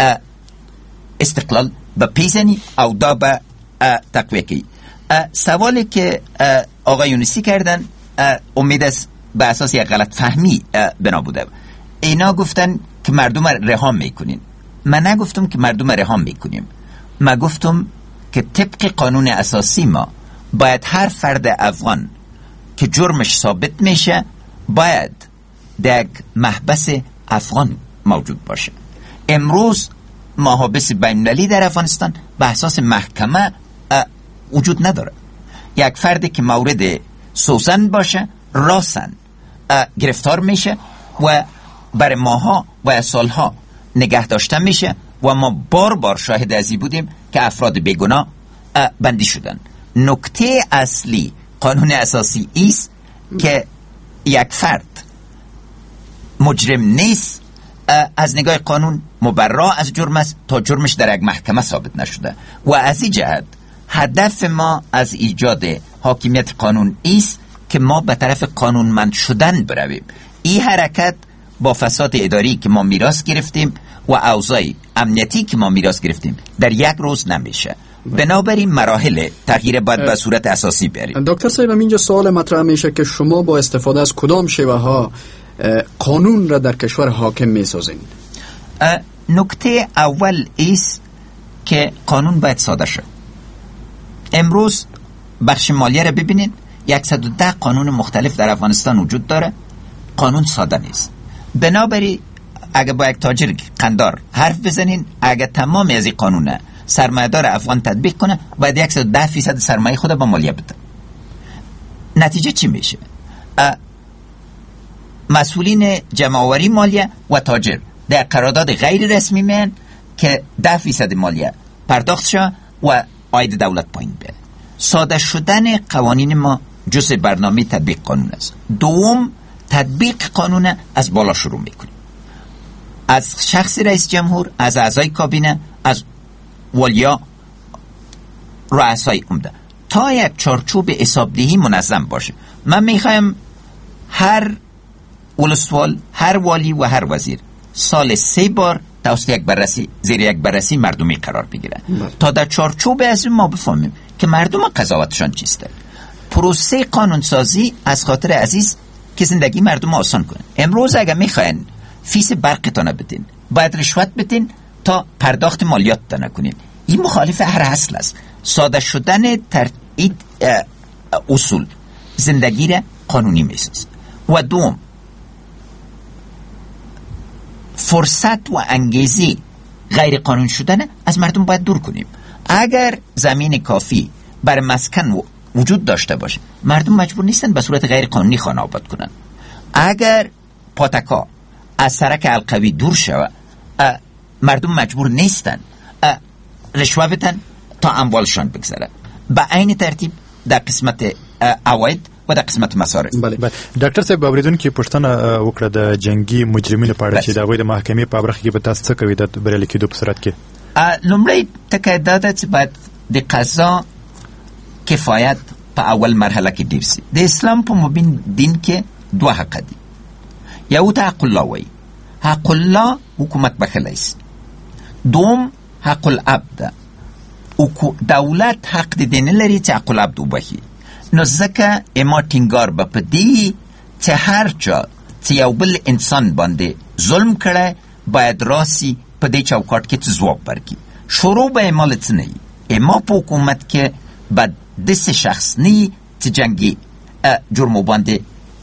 استقلال به پیژني او دا به تقویه کوي. سوالی که آقای یونسی کردن امید است به اساس یک غلط فهمی بنا بوده. اینا گفتن که مردم رها میکنین. من نگفتم که مردم رها میکنیم. من گفتم که طبق قانون اساسی ما باید هر فرد افغان که جرمش ثابت میشه باید در یک محبس افغان موجود باشه. امروز محابس بین‌المللی در افغانستان به اساس محکمه وجود نداره. یک فردی که مورد سوزن باشه راسن گرفتار میشه و برای ماها و سالها نگه داشته میشه و ما بار بار شاهد ازی بودیم که افراد بیگناه بندی شدن. نکته اصلی قانون اساسی است که یک فرد مجرم نیست از نگاه قانون مبرا از جرم است تا جرمش در یک محکمه ثابت نشده. و از این جهت هدف ما از ایجاد حاکمیت قانون است که ما به طرف قانونمند شدن برویم. این حرکت با فساد اداری که ما میراث گرفتیم و اوضاع امنیتی که ما میراث گرفتیم در یک روز نمیشه. بنابراین مراحل تغییر باید به صورت اساسی بریم. دکتر صاحب اینجا سوال مطرح میشه که شما با استفاده از کدام شیوه ها قانون را در کشور حاکم میسازین؟ نکته اول است که قانون باید ساده شد. امروز بخش مالیه را ببینید صد و ده قانون مختلف در افغانستان وجود داره. قانون ساده نیست. بنابراین اگه با یک تاجر قندار حرف بزنین اگه تمام از این قانونه سرمایه‌دار افغان تطبیق کنه باید صد و ده فیصد سرمایه خود با مالیه بده. نتیجه چی میشه؟ مسئولین جمع‌آوری مالیه و تاجر در قرارداد غیر رسمی میان که ده فیصد مالیه پرداخت شه و عاید دولت پایین بره. ساده شدن قوانین ما جزء برنامه تطبیق قانون است. دوم تطبیق قانون از بالا شروع میکنیم. از شخص رئیس جمهور، از اعضای کابینه، از والیا، رؤسای عمده تا یک چارچوب حسابدهی منظم باشه. من میخوایم هر ولسوال، هر والی و هر وزیر سال سه بار توسط یک بررسی زیر یک بررسی مردمی قرار بگیره تا در چارچوب از ما بفهمیم که مردم قضاوتشان چیسته. پروسه قانونسازی از خاطر عزیز که زندگی مردم آسان کنه. امروز اگر میخواین فیس برقتان بدین باید رشوت بدین تا پرداخت مالیات نکنین. این مخالف هر اصل است. ساده شدن ترتیب اصول زندگی را قانونی میسازد. و دوم، فرصت و انگیزه غیر قانون شدن از مردم باید دور کنیم. اگر زمین کافی بر مسکن وجود داشته باشه مردم مجبور نیستن به صورت غیر قانونی خانه آباد کنن. اگر پاتکا از سرک القوی دور شود مردم مجبور نیستن رشوه بدن تا اموالشان بگذره. به عین ترتیب در قسمت عواید و در قسمت مصارف. بله بله ډاکټر صاحب اوریدون کې پښتنه وکړه د جنگي مجرمینو په اړه چې د غوی د محکمې په برخه کې به تاسو څه کوي د بریالي کېدو په صورت کې؟ لومړی ټکی دا ده چې باید د قضا کفایت په اول مرحله کې ډیر سي. د اسلام په مبین دین کې دوه حق دي. یو ته حق الله وایي، حق الله حکومت بخلی سي. دوم حق العبد، دولت حق دی نه لري چې حق العبد وبخي. نو ځکه اما ټینګار به په دې چې هر چا چې یو بل انسان باندې ظلم کړی باید راسي په دې چوکاټ کې ځواب ورکړي. شروع به اما له څه نه وي. اما په حکومت کې به داسې شخص نه وي چې جنګي جرمو باندې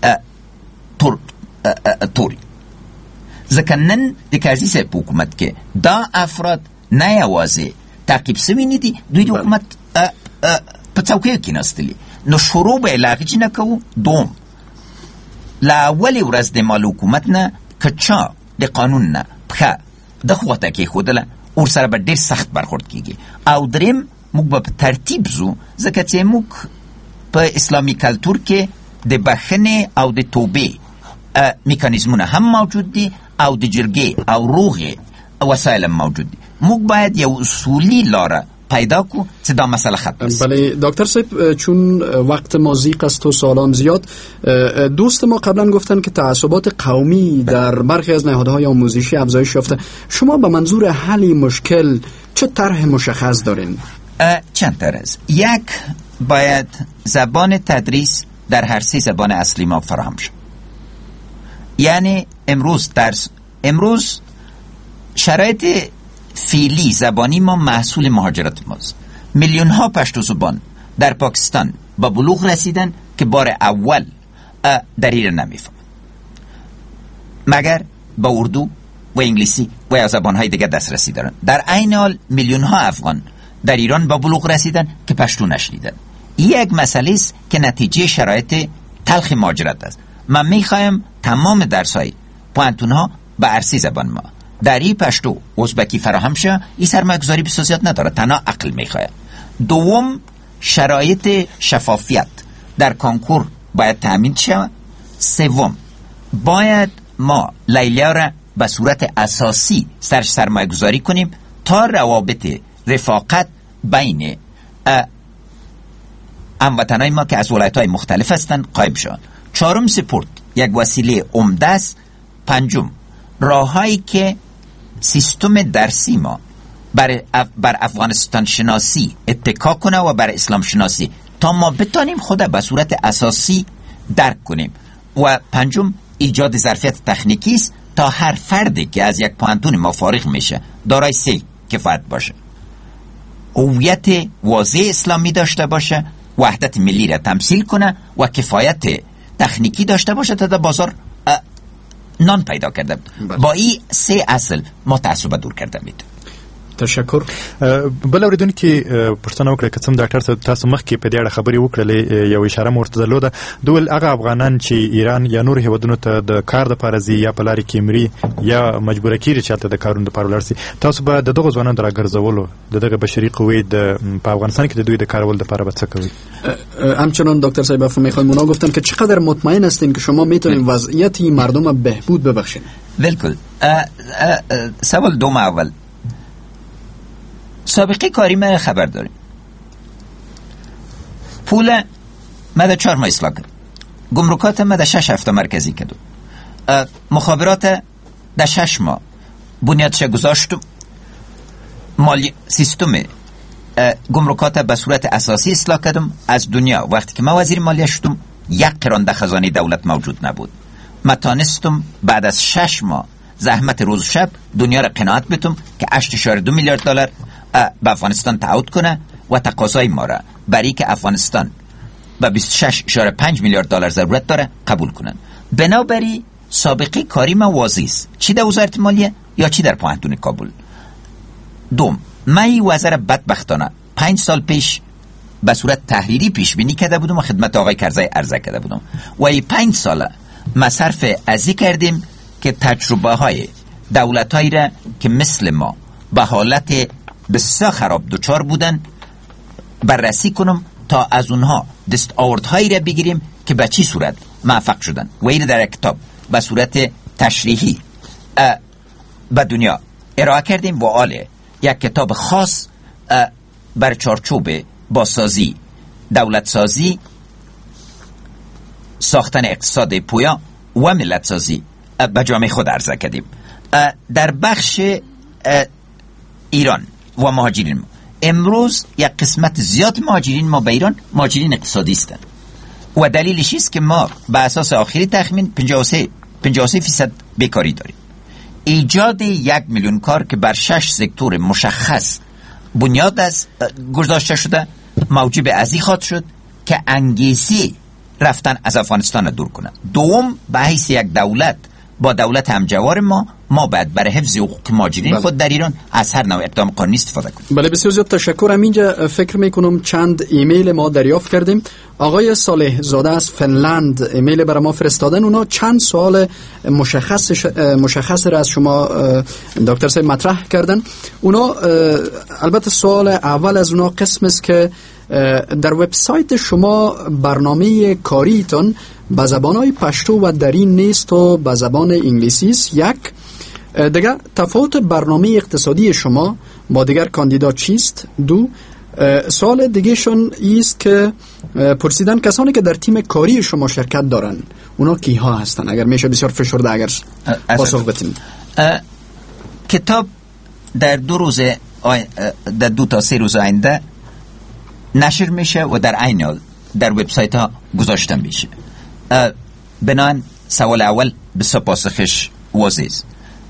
توري. ځکه نن د قاضي صاحب په حکومت کې دا افراد نه یوازې تعقیب سوي نه دي، دوی د حکومت په څوکیو کې ناستلي. نو شروع به له هغې چې نه کوو. دوم، له اولې ورځ د مال حکومت نه که چا د قانون نه پښه د خواته کېښودله ورسره به ډېر سخت برخورد کېږي. او دریم، موږ به په ترتیب ځو ځکه چې موږ په اسلامي کلتور کې د بخښنې او د توبې میکانیزمونه هم موجود دي او د جرګې او روغې وسایل هم موجود دي. موږ باید یو اصولی لاره پیدا کو چې دا مسئله ختم است. بله دکتر صاحب، چون وقت ما ضیق است و سالان زیاد، دوست ما قبلا گفتن که تعصبات قومی در برخی از نهادهای آموزشی افزایش یافته. شما به منظور حل مشکل چه طرح مشخص دارین؟ چند طرح. یک، باید زبان تدریس در هر سه زبان اصلی ما فراهم شد. یعنی امروز درس امروز شرایط فعلی زبانی ما محصول مهاجرت ماست. میلیون ها پشتو زبان در پاکستان با بلوغ رسیدن که بار اول در ایران نمیفهمند مگر با اردو و انگلیسی و یا زبان های دیگر دسترسی دارن. در عین حال میلیون ها افغان در ایران با بلوغ رسیدن که پشتو نشنیدن. این یک مسئله است که نتیجه شرایط تلخ مهاجرت است. من میخوایم تمام درس های پوانتون ها به ارسی زبان ما دری پشتو ازبکی فراهم شه. این سرمایه‌گذاری بسیار نداره، تنها عقل میخواه. دوم، شرایط شفافیت در کنکور باید تامین شه. سوم، باید ما لیلیا را به صورت اساسی سر سرمایه‌گذاری کنیم تا روابط رفاقت بین هموطنای ما که از ولایت‌های مختلف هستند قائم شود. چهارم، سپورت یک وسیله عمده است. پنجم، راهایی که سیستم درسی ما بر, اف بر افغانستان شناسی اتکا کنه و بر اسلام شناسی تا ما بتانیم خود به صورت اساسی درک کنیم. و پنجم، ایجاد ظرفیت تکنیکی است تا هر فردی که از یک پوانتون ما فارغ میشه دارای سه کفایت باشه: هویت واضح اسلامی داشته باشه، وحدت ملی را تمثیل کنه و کفایت تکنیکی داشته باشه تا در بازار نان پیدا کرده. با این سه اصل ما تعصب دور کرده مید. تشکر. بل اوریدونکو پښتنه وکړه که څوم ډاکټر تاسو مخکې په دې اړه خبرې وکړلې، یو اشاره مرته درلوده ډول هغه افغانان چې ایران یا نور هیوادونو ته د کار د لپاره ځي یا په لارې کې مري یا مجبوره کیږي چې هلته د کارونو لپاره ولاړ شي، تاسو به د دغه ځوانانو د راګرځولو د دغه بشري قوې د په افغانستان کې د دوی د کارولو لپاره به څه کوي؟ همچنان دکتر صاحب فرمیخوان اونا گفتن که چقدر مطمئن هستین که شما میتونین وضعیت این مردم بهبود ببخشین؟ بالکل. سوال دوم اول، سابقه کاری من خبر داریم. پول من در چهار ماه اصلاح کرد، گمرکات من در شش هفته مرکزی کرد، مخابرات در شش ماه، بنیادش گذاشتم، مالی سیستم گمرکات به صورت اساسی اصلاح کردم. از دنیا وقتی که ما وزیر مالیه شدم یک قران در خزانه دولت موجود نبود. ما تانستم بعد از شش ماه زحمت روز شب دنیا را قناعت بتم که هشت و دو میلیارد دلار به افغانستان تعهد کنه و تقاضای ما را برای که افغانستان به بیست و شش و پنج میلیارد دلار ضرورت داره قبول کنن. بنابراین سابقه کاری ما واضح است، چی در وزارت مالیه یا چی در پوهنتون کابل. دوم، من این وزیر بدبختانه پنج سال پیش به صورت تحریری پیش بینی کرده بودم و خدمت آقای کرزی عرضه کرده بودم و این پنج ساله ما صرف ازی کردیم که تجربه های دولت هایی را که مثل ما به حالت بسیار خراب دوچار بودن بررسی کنم تا از اونها دست آوردهایی را بگیریم که به چی صورت موفق شدن و این در کتاب به صورت تشریحی به دنیا ارائه کردیم و آله یک کتاب خاص بر چارچوب بازسازی، دولت سازی، ساختن اقتصاد پویا و ملت سازی به جامعه خود عرضه کردیم. در بخش ایران و مهاجرین ما امروز یک قسمت زیاد مهاجرین ما به ایران مهاجرین اقتصادی هستند و دلیلش است که ما به اساس آخری تخمین پنجاه و سه فیصد بیکاری داریم. ایجاد یک میلیون کار که بر شش سکتور مشخص بنیاد از گذاشته شده موجب ازی خواهد شد که انگیزه رفتن از افغانستان دور کنه. دوم، به حیث یک دولت با دولت همجوار ما ما باید برای حفظ حقوق مهاجرین خود در ایران از هر نوع اقدام قانونی استفاده کنیم. بله، بسیار زیاد تشکر. اینجا فکر میکنم چند ایمیل ما دریافت کردیم. آقای صالح زاده از فنلند ایمیل برای ما فرستادن. اونا چند سوال مشخص ش... مشخص را از شما دکتر صاحب مطرح کردن. اونا البته سوال اول از اونا قسم است که در وبسایت شما برنامه کاریتون به زبان‌های پشتو و دری نیست و به زبان انگلیسی است. یک دیگر تفاوت برنامه اقتصادی شما با دیگر کاندیدا چیست؟ دو سوال دیگه شون است که پرسیدن کسانی که در تیم کاری شما شرکت دارن اونا کیها هستن؟ اگر میشه بسیار فشرده اگر پاسخ بدین. کتاب در دو روز آی... در دو تا سه روز آینده نشر میشه و در عین حال در وبسایت ها گذاشته میشه. بنان سوال اول بسیار پاسخش واضح است.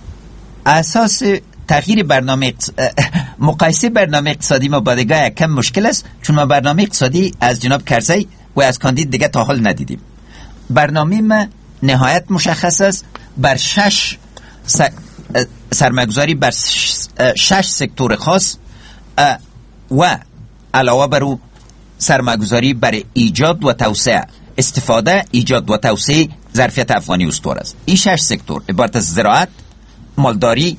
اساس تغییر برنامه مقایسه برنامه اقتصادی ما با دیگه کم مشکل است، چون ما برنامه اقتصادی از جناب کرزی و از کاندید دیگه تا حال ندیدیم. برنامه ما نهایت مشخص است، بر شش سرمایه‌گذاری بر شش سکتور خاص و علاوه بر او سرمایه‌گذاری برای ایجاد و توسعه استفاده ایجاد و توسعه ظرفیت افغانی استوار است. این شش سکتور عبارت از زراعت، مالداری،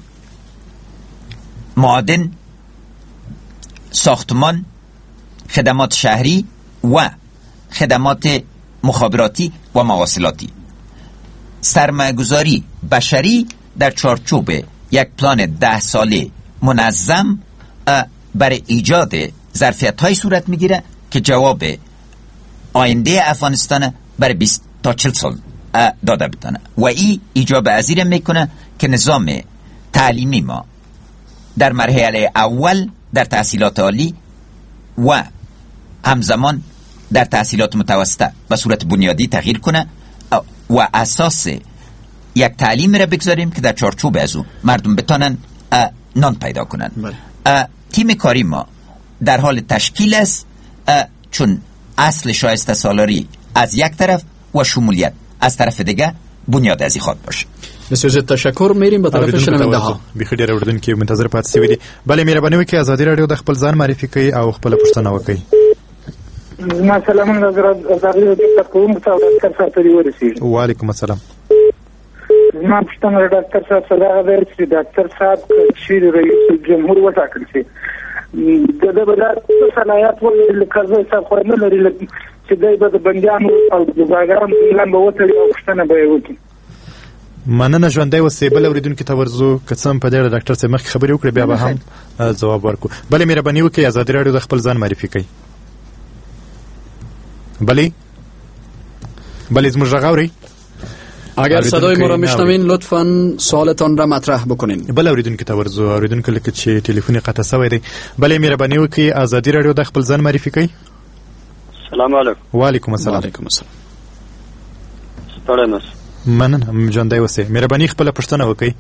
معادن، ساختمان، خدمات شهری و خدمات مخابراتی و مواصلاتی. سرمایه‌گذاری بشری در چارچوب یک پلان ده ساله منظم برای ایجاد ظرفیت‌های صورت میگیره که جواب آینده افغانستان برای بیست تا چهل سال داده بتونه و این ایجاب پذیر میکنه که نظام تعلیمی ما در مرحله اول در تحصیلات عالی و همزمان در تحصیلات متوسطه به صورت بنیادی تغییر کنه و اساس یک تعلیم را بگذاریم که در چارچوب از او مردم بتانن نان پیدا کنن. تیم کاری ما در حال تشکیل است، چون اصل شایسته سالاری از یک طرف و شمولیت از طرف دیگه بنیاد ازی خواد باشه. بسیار تشکر. میریم به طرف شنونده ها. بخیر ډیر اردن کې منتظر پاتې شوی دي. بله مهرباني وکړئ ازادي رادیو د خپل ځان معرفي کوي او خپل پوښتنه وکړي. ما سلام حضرت ازادي رادیو ته کوم څه ډاکټر صاحب ته ورسېږي. وعلیکم السلام. ما پوښتنه ډاکټر صاحب سره ده چې ډاکټر صاحب چې رئیس جمهور وټاکل شي د د بلاد صلاحیت ولې کارځي صاحب خو نه لري چې دای په بندیانو او د باګرام اعلان به وته او پښتنه به وکړي. مننه ژوندۍ اوسې. بل اوریدونکو ته ورځو که څه هم په دې ډاکټر صاحب مخکې خبرې وکړې بیا به هم ځواب ورکړو. بلې مهرباني وکړئ ازادي راډیو د خپل ځان معرفي کړئ. بلې بلې زموږ غږ اورئ؟ اگر صدای ما را میشنوین لطفاً سوالتان را مطرح بکنین. بل اوریدونکو ته ورزو اوریدونکو لکه چې ټلیفون قطع شوی دی. بلې مهرباني وکړئ ازادي رادیو د خپل ځان معرفي کړئ. سلام علیکم. وعلیکم السلام. وعلیکم السلام. ستړی مس. مننه ژوندی اوسئ. مهرباني خپله پوښتنه وکړئ.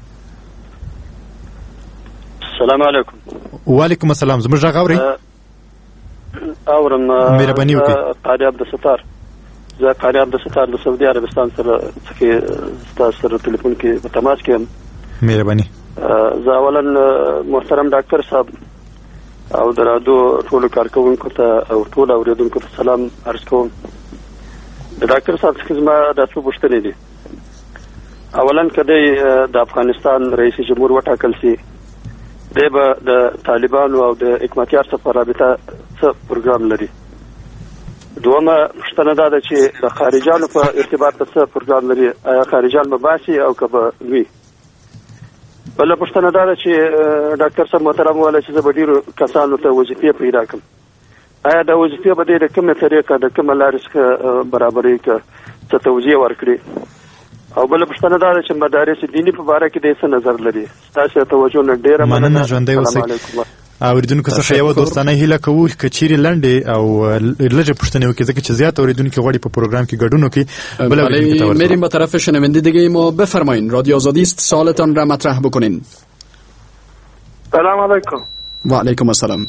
سلام علیکم. وعلیکم السلام. زموږ غږ اورئ؟ اورم. مهرباني وکړئ. قاری عبدالستار. زه قاری عبدالستار د سعودي عربستان سره څخه تاسو سره ټلیفون کې په تماس کې یم. مهرباني. زه اولا محترم ډاکټر صاحب او د رادیو ټولو کارکوونکو ته او ټول اوریدونکو ته سلام عرض کوم. د ډاکټر صاحب څخه زما د څو پوښتنې دي. اولا کدی د افغانستان رئیس جمهور وټاکل شي دی به د طالبانو او د حکمتیار سره رابطه څه پروګرام لري؟ دومره پوښتنه دا ده چې د خارجانو په ارتباط څه پروګرام لري؟ آیا خارجان به باسي او که به وي؟ بله پوښتنه دا ده چې ډاکټر صاحب محترم وویل چې زه به ډېرو کسانو ته وظیفې پیدا کړم. آیا دا وظیفې به دی د کومې طریقه د کومه لارې څخه برابروي که څه توضیح ورکړي؟ او بله پوښتنه دا ده چې مدارس دیني په باره کې دی څه نظر لري؟ ستاسو توجه نه ډېره مننه. ژوندی اوسئ. اوریدونکو څخه یو دوستانه هیله کوو که چیرې لنډې او لږې پوښتنې وکړي ځکه چې زیات اوریدونکي غواړي په پروګرام کې ګډون وکړي. بله میریم به طرف شنونده دیگه ما. بفرمایین. رادیو آزادی است، سوالتان را مطرح بکنین. سلام علیکم. و علیکم السلام.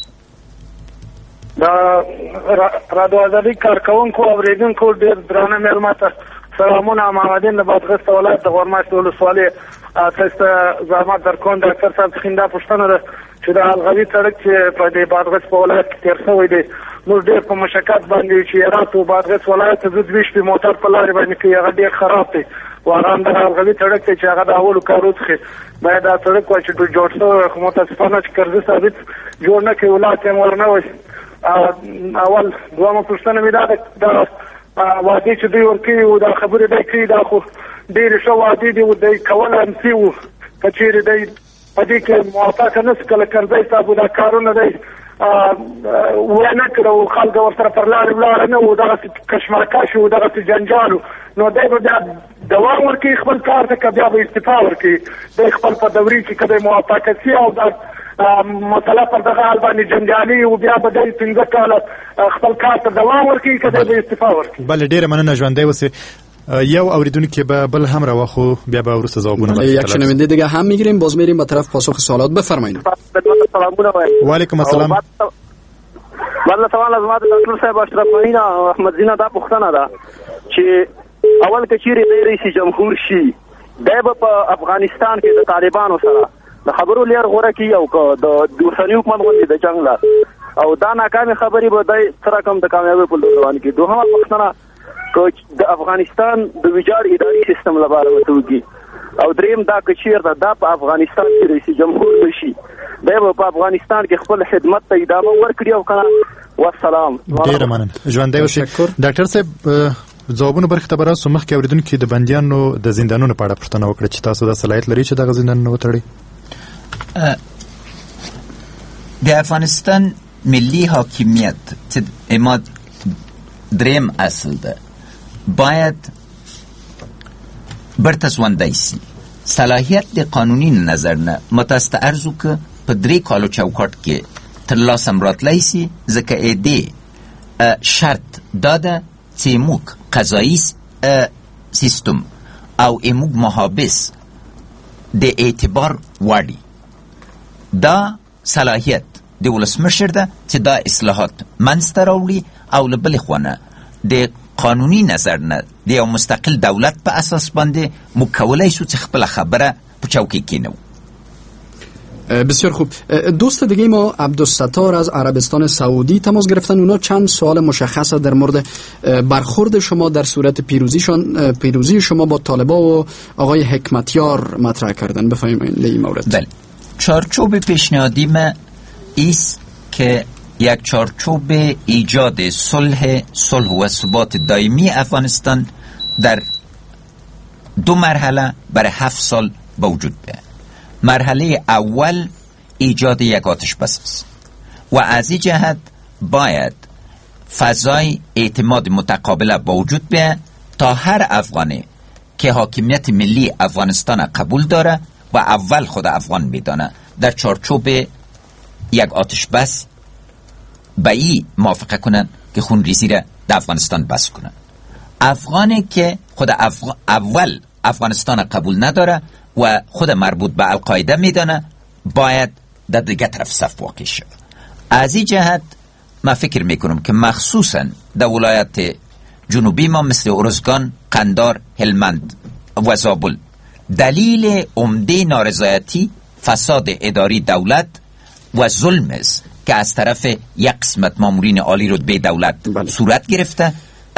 دا رادیو آزادی کارکوونکو اوریدونکو ډېر درانه مېلمه ته سلامونه. محمدین د بادغیس ولایت د غورماشت ولسوالۍ تاسو ته زحمت درکوم. ډاکټر صاحب څخه دا پوښتنه ده چې د الغوي سړک چې په دې بادغیس په ولایت کې تېر شوی دی موږ ډېر په مشقت باندې چې هرات او بادغیس ولایت ته زه دوه شپې موټر په لارې باندې کوي هغه ډېر خراب دی. و هغه همدغه الغوي سړک دی چې هغه د اولو کارو څخه باید دا سړک وای چې جوړ شوی خو متاسفانه چې کرزي ثابت جوړ نه کوي ولایت یې ورنه وایي. اول دومره پوښتنه مې دا ده وعدې چې دوی ورکوي او دا خبرې دی کوي دا خو ډېرې ښه وعدې دي دوی کولی هم سي وو که چېرې دی په دې کې موافقه نه شي کله کرزی صاحب دا کارونه دی ونه کړه او خلک ورسره پر لارې ولاړه نه وو دغسې کشمکش وو دغسې جنجال وو نو دی به بیا دوام ورکوي خپل کار ته که بیا به استعفا ورکوي دی خپل په دوري کې که دی موافقه سي او دا مسله پر دغه حال باندې جنجالي او بیا به دی پنځه کاله خپل کار ته دوام ورکوي که دی به استعفا ورکوي. بله ډېره مننه. ژوندی اوسئ. یو اوریدونکو به بل هم راوخو بیا به وروسته ځوابونه یک شنونده دیگه هم میگیریم باز میریم به طرف پاسخ سوالات. بفرمایید. و علیکم السلام. بله سوال از ما د ډاکټر صاحب اشرف غنی او احمد زینه دا پوښتنه ده چې اول که چیرې دی رئیس جمهور شي دی به په افغانستان کې د طالبانو سره د خبرو لیر غوره کړي او که د اوسني حکومت غوندې د جنګ له او دا ناکامې خبرې به دی څه رقم د کامیابۍ په لور روان کړي. دوهمه پوښتنه که د افغانستان د ویجاړ اداري سیستم لپاره ورته وکړي او دریم دا که چېرته دا په افغانستان کې رئیس جمهور نشي دی به په افغانستان کې خپل خدمت ته ادامه ورکړي او که نه والسلام. ډېره مننه. ژوندی اوسئ. ډاکټر صاحب ځوابونو برخې ته به راسو. مخکې اورېدونکي د بندیانو د زندانونو په اړه پوښتنه وکړه چې تاسو دا صلاحیت لرئ چې دغه زندانونه وتړئ؟ د افغانستان ملی حاکمیت چې اما دریم اصل ده باید برته ژوندی سي. صلاحیت د قانوني نظر نه متاسته ارزو که په درې کالو چوکاټ کې ترلاسه راتلی سي ځکه دې شرط دا ده چې موږ قضایي سیستم او موږ محابس د اعتبار وړي. دا صلاحیت د ولسمشر ده چې دا اصلاحات منځته راوړي او له بلې خوا نه د قانوني نظر نه د یو مستقل دولت په اساس باندې موږ کولی شو چې خپله خبره په چوکۍ کېنو. بسیار خوب. دوست دیگه ما عبدالستار از عربستان سعودی تماس گرفتن. اونا چند سوال مشخص در مورد برخورد شما در صورت پیروزیشان پیروزی شما با طالبان و آقای حکمتیار مطرح کردن. بفرمایید این مورد. بله. چارچوب پیشنهادی ما ایست که یک چارچوب ایجاد صلح صلح و ثبات دائمی افغانستان در دو مرحله برای هفت سال به وجود بیاید. مرحله اول ایجاد یک آتش بس است و از این جهت باید فضای اعتماد متقابل با وجود بیاید تا هر افغانی که که حاکمیت ملی افغانستان قبول داره و اول خود افغان میدانه در چارچوب یک آتش بس به ای موافقه کنن که خون ریزی را در افغانستان بس کنن. افغانی که خود افغ... اول افغانستان قبول نداره و خود مربوط به القاعده میدانه باید در دیگه طرف صف واقع شد. از این جهت من فکر میکنم که مخصوصا در ولایت جنوبی ما مثل ارزگان، قندار، هلمند و زابل دلیل عمده نارضایتی فساد اداری دولت و ظلم است که از طرف یک قسمت مامورین عالی رتبه دولت بله. صورت گرفته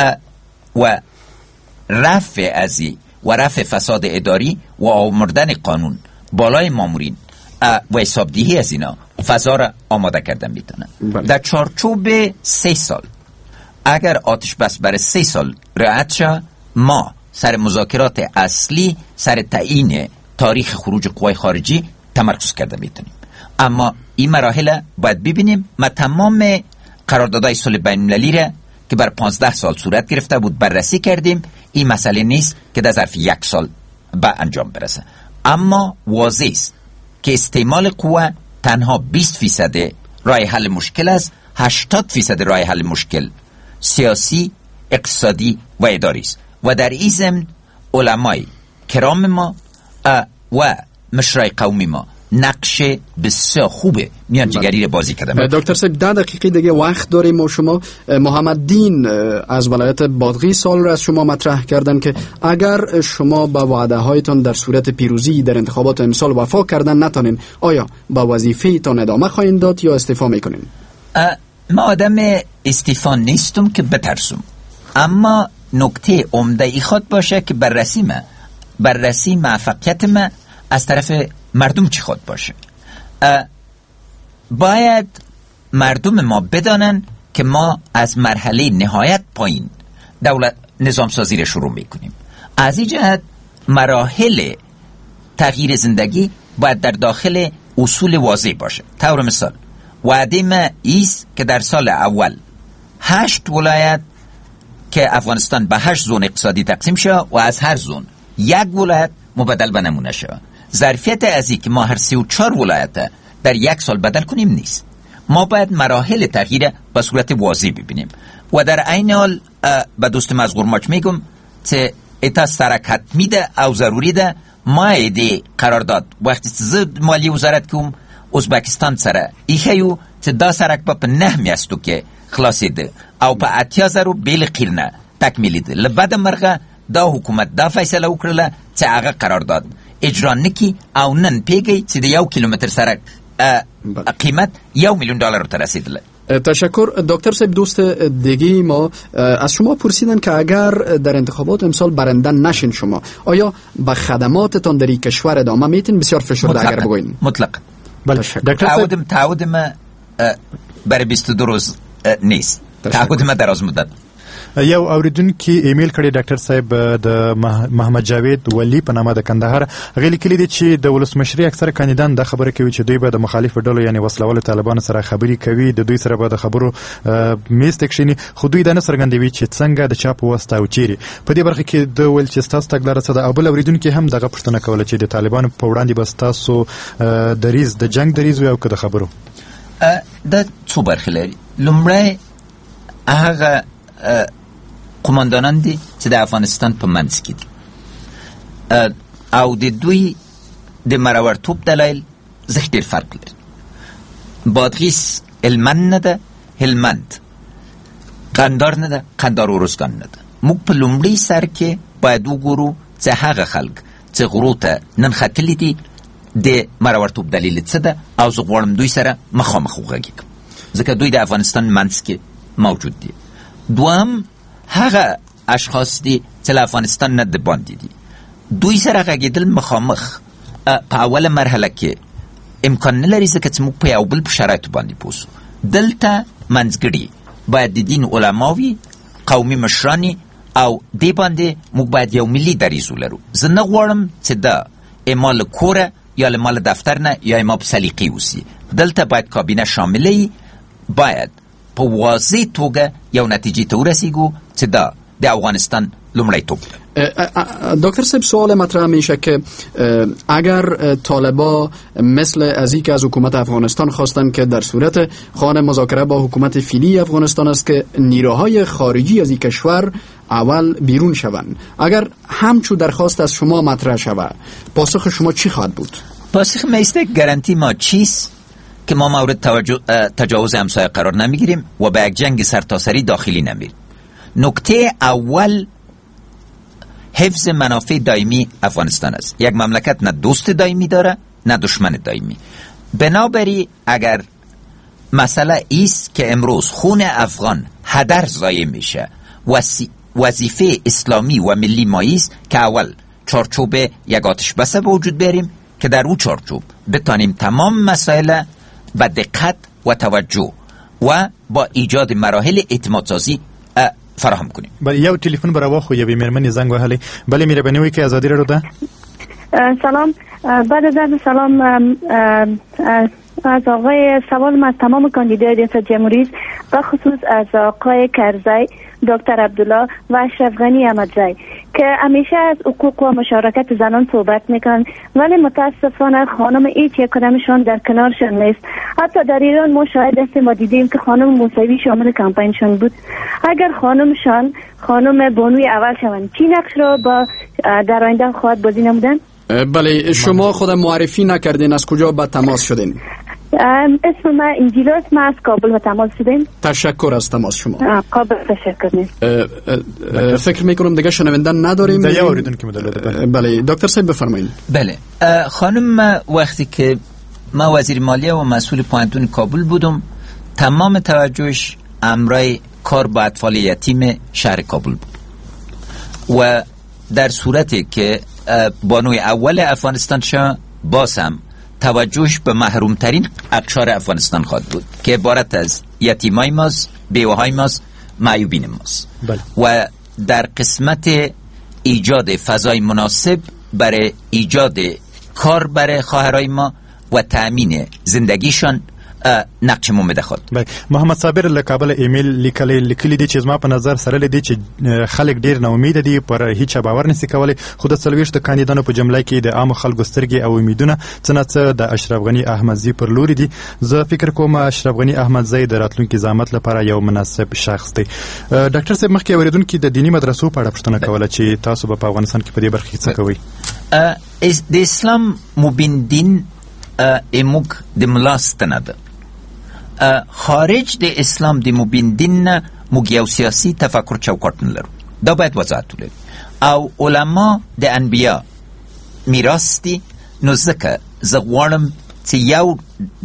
و رفع ازی و رفع فساد اداری و آمردن قانون بالای مامورین و حسابدهی از اینا فضا را آماده کردن میتونن. بله. در چارچوب سه سال اگر آتش بس برای سه سال رعایت شد، ما سر مذاکرات اصلی سر تعیین تاریخ خروج قوای خارجی تمرکز کرده میتونیم. اما این مراحل باید ببینیم. ما تمام قراردادهای صلح بین المللی را که بر پانزده سال صورت گرفته بود بررسی کردیم. این مسئله نیست که در ظرف یک سال به انجام برسه، اما واضح است که استعمال قوه تنها بیست فیصد راه حل مشکل است. هشتاد فیصد راه حل مشکل سیاسی، اقتصادی و اداری است و در این ضمن علمای کرام ما و مشرای قومی ما نقش بسیار خوبه میانجیگری رو بازی کردن. دکتر صاحب ده دقیقه دیگه وقت داریم و شما محمد دین از ولایت بادغیس سال را از شما مطرح کردن که اگر شما با وعده هایتان در صورت پیروزی در انتخابات امسال وفا کردن نتانین، آیا با وظیفه تان ادامه خواهید داد یا استعفا میکنین؟ ما آدم استعفا نیستم که بترسم، اما نکته عمده ای خواد باشه که بررسی ما بررسی موفقیت ما از طرف مردم چی خود باشه. باید مردم ما بدانن که ما از مرحله نهایت پایین دولت نظام سازی رو شروع میکنیم. از این جهت مراحل تغییر زندگی باید در داخل اصول واضح باشه. طور مثال وعده ما ایست که در سال اول هشت ولایت که افغانستان به هشت زون اقتصادی تقسیم شد و از هر زون یک ولایت مبدل به نمونه شد. ظرفیت ازی که ما هر سی و چهار ولایت در یک سال بدل کنیم نیست. ما باید مراحل تغییر به صورت واضح ببینیم و در عین حال به دوست مزغور ماچ میگم که ایتا سرکت میده او ضروری ده. ما ایده قرار داد وقتی زد مالی وزارت کم ازبکستان سره ایخیو که دا سرک با پا نه میستو که خلاصی ده او پا اتیازه رو بیل قیرنه تکمیلی ده. لبد مرغه دا حکومت دا فیصله وکرله که آقا قرار داد اجرا نکی او نن پیگی چې د یو کیلومتر سرک قیمت یو میلیون دلار رو ترسیدله. تشکر. دکتر صاحب دوست دیگه ما از شما پرسیدن که اگر در انتخابات امسال برنده نشین شما، آیا به خدماتتان در این کشور ادامه میتین؟ بسیار فشرده اگر بگوین. مطلقا. بله. تعهدم تعهدم برای بیست و دو روز نیست. تعهدم دراز مدت. یو اوریدونکو ایمیل کړی ډاکټر صاحب د محمد جاوید ولی په نامه د کندهار هغه لیکلي دي چې د ولسمشري اکثره کاندیدان د خبره کوي چې دوی به د مخالفو ډلو یعنی وسلوال طالبانو سره خبري کوي، د دوی سره به د خبرو میز تکشینی، خو دوی دا نه څرګندوي چې څنګه د چا په واسطه او چیرې. په دې برخه کې د ول چې ستاسو تګلاره څه ده؟ او بل اوریدونکو هم دغه پوښتنه کوله چې د طالبانو په وړاندې به ستاسو دریز د جنگ دریز وي او که د خبرو د څو برخې لري. لومړی هغه قماندانان دي چې د افغانستان په منځ کې دي او د دوی د مرورتوب دلایل زښت ډېر فرق لري. بادغیس هلمند نه ده، هلمند قندار نه ده، قندار ارزګان نه ده. موږ په لومړي سر کې باید وګورو چې هغه خلک چې غرو ته ننښتلي دي د مرورتوب دلیل څه ده او زه غواړم دوی سره مخامخ وغږېږم ځکه دوی د افغانستان منځ کې موجود دي. دوهم هغه اشخاص دي چې له افغانستان نه د باندې دي، دوی سره غږېدل مخامخ په اوله مرحله کې امکان نه لري ځکه چې موږ په یو بل په شرایطو باندې پوه سو. دلته منځګړي باید د دین علماوي، قومي مشراني او دې باندې موږ باید یو ملي دریځ ولرو. زه نه غواړم چې دا اما له کوره یا له مال دفتر نه یا اما په سلیقې اوسي. دلته باید کابینه شامله وي، باید په واضح توګه یو نتیجې ته ورسیږو چې دا د افغانستان لومړی توپ. دکتر صاحب سوال مطرح میشه که اگر طالبا مثل از اینکه از حکومت افغانستان خواستن که در صورت خانه مذاکره با حکومت فعلی افغانستان است که نیروهای خارجی از این کشور اول بیرون شوند، اگر همچو درخواست از شما مطرح شود پاسخ شما چی خواهد بود؟ پاسخ ما است گارانتی ما چیست که ما مورد تجاوز همسایه قرار نمیگیریم و به یک جنگ سرتاسری داخلی نمیریم. نکته اول حفظ منافع دائمی افغانستان است. یک مملکت نه دوست دائمی داره نه دشمن دائمی. بنابراین اگر مسئله ایست که امروز خون افغان هدر ضایع میشه، وظیفه اسلامی و ملی ما است که اول چارچوب یک آتش بس به وجود بیاریم که در او چارچوب بتانیم تمام مسائل با دقت و توجه و با ایجاد مراحل اعتمادسازی فراهم کنیم. بله یو تلفن برای خو یوی مرمنی زنگ وهلی. بله میره بنوی که آزادی رو ده. سلام. بعد از سلام از آقای سوال ما تمام کاندیدای ریاست جمهوری است، به خصوص از آقای کرزی، دکتر عبدالله و اشرف غنی احمدزی که همیشه از حقوق و مشارکت زنان صحبت میکنن، ولی متاسفانه خانم هیچ یک کدامشان در کنارشان نیست. حتی در ایران ما شاهد هستیم و دیدیم که خانم موسوی شامل کمپینشان بود. اگر خانمشان خانم بانوی اول شوند چی نقش را با در آینده خواهد بازی نمودن؟ بله شما خود معرفی نکردین، از کجا با تماس شدین؟ اسم من انجیلاس، من از کابل با تماس شدیم. تشکر از تماس شما. کابل تشکر نیست. فکر میکنم دیگه شنونده نداریم. بله دکتر صاحب بفرمایید. بله خانم وقتی که ما وزیر مالیه و مسئول پوهنتون کابل بودم تمام توجهش امرای کار با اطفال یتیم شهر کابل بود و در صورتی که بانوی اول افغانستان شد بازم توجهش به محرومترین اقشار افغانستان خواهد بود که عبارت از یتیمای ماست، بیوه‌های ماست، معیوبین ماست. بله. و در قسمت ایجاد فضای مناسب برای ایجاد کار برای خواهرای ما و تأمین زندگیشان نقش مومده خود. بله محمد صابر له کابل ایمیل لیکلی لیکلی دی چې زما په نظر سره لدی چې خلک ډیر نه امید دي پر هیڅ باور نشي کولای. خود څلويشت کاندیدانو په جمله کې د عام خلکو سترګې او امیدونه څنګه د اشرف غنی احمدزی پر لوري دي. زه فکر کوم اشرف غنی احمدزی د راتلونکي ضمانت لپاره یو مناسب شخص دی. ډاکټر صاحب مخکې اوریدونکو د دینی مدرسو په اړه پوښتنه کوله چې تاسو په افغانستان کې په دې برخه کې څه کوئ؟ د اسلام مبین دین اموک د ملاستنه ده. خارج د اسلام د مبین دین نه موږ یو سیاسي تفکر چوکاټ نه لرو. دا باید وضاحت ولري. او علما د انبیا میراث دي، نو ځکه زه غواړم چې یو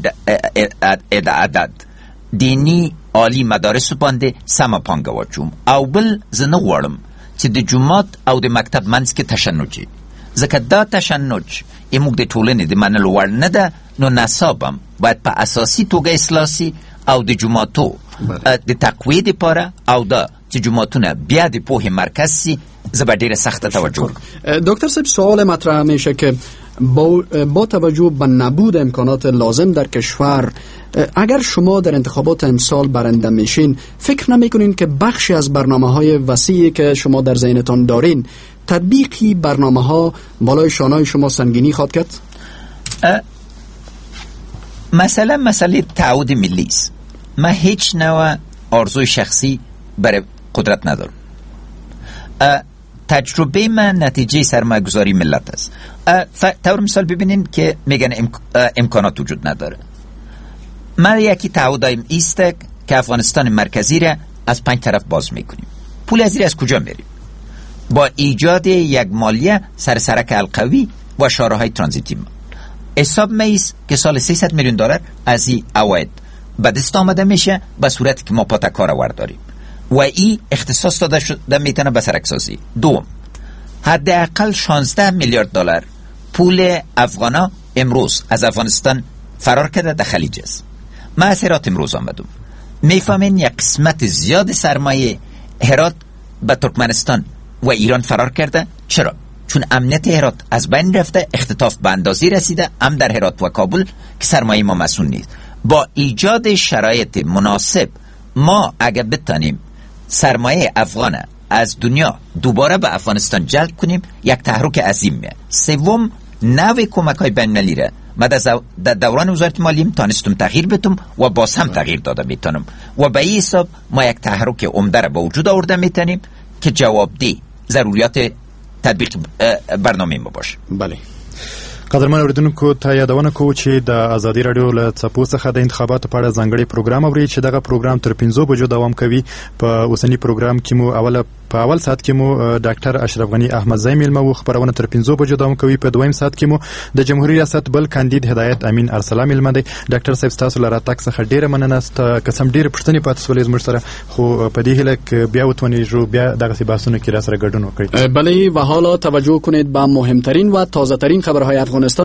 د عدد دینی عالی مدارسو باندې سمه پانګه واچوم، او بل زه نه غواړم چې د جومات او د مکتب منځ کې تشنج وي، ځکه دا تشنج موږ د ټولنې د منلو وړ نه ده. نو نصابم باید په اساسي توګه اصلاح سي او د جوماتو د تقویې لپاره او دا چې جوماتونه بیا د پوهې مرکز سي زه به ډیره سخته توجه وکړم. دکتر صاحب سوال مطرح میشه که با, با توجه به نبود امکانات لازم در کشور اگر شما در انتخابات امسال برنده میشین فکر نمیکنین که بخشی از برنامه‌های وسیعی که شما در ذهنتان دارین تطبیقی برنامه‌ها بالای شانه‌های شما سنگینی خواهد کرد؟ مثلا مسئله تعهد ملی است. من هیچ نوع آرزوی شخصی برای قدرت ندارم. تجربه من نتیجه سرمایه‌گذاری ملت است. طور مثال ببینین که میگن امک... امکانات وجود نداره. من یکی تعهدایم است که افغانستان مرکزی را از پنج طرف باز میکنیم. پول از از کجا میریم؟ با ایجاد یک مالیه سرسرک القوی و شاره‌های ترانزیتی. حساب میست که سال سیصد میلیون دلار از این عواید به دست آمده میشه به صورتی که ما پاتکار آورد داریم و این اختصاص داده شده میتونه به سرکسازی. دوم، حداقل شانزده میلیارد دلار پول افغانا امروز از افغانستان فرار کرده در خلیج است. من از هرات امروز آمدم، میفهمین یک قسمت زیاد سرمایه هرات به ترکمنستان و ایران فرار کرده. چرا؟ چون امنیت هرات از بین رفته، اختطاف به اندازی رسیده هم در هرات و کابل که سرمایه ما مسئول نیست. با ایجاد شرایط مناسب ما اگر بتانیم سرمایه افغان از دنیا دوباره به افغانستان جلب کنیم یک تحرک عظیم میه. سوم نوع کمک های بین المللی را ما در دوران وزارت مالیم تانستم تغییر بدم و باز هم تغییر داده میتونم و به این حساب ما یک تحرک عمده را به وجود آورده میتونیم که جوابدهی ضروریات تطبیق برنامه ما باشه. بله. قدرمن اوریدونکو ته یادونه کوو چې د ازادي رادیو له څپو څخه د انتخاباتو په اړه ځانګړی پروګرام اوري چې دغه پروګرام تر پنځو بجو دوام کوي. په اوسنی پروګرام کې مو اوله په اول ساعت کې مو ډاکټر اشرف غنی احمدزی میلمه و، خبرونه تر پنځو بجو دوام کوي. په دویم ساعت کې مو د جمهوریت ریاست بل کاندید هدایت امین ارسلا میلمه دی. ډاکټر صاحب تاسو لاره تک څخه ډیره مننه. قسم ډیره پښتني پاتې سولې زموږ سره، خو په دې هله کې بیا وتونی جو بیا دغه سی بحثونه کې را سره ګډون وکړي. بله و حالا توجه کنید به مهمترین و تازه ترین خبرهای افغانستان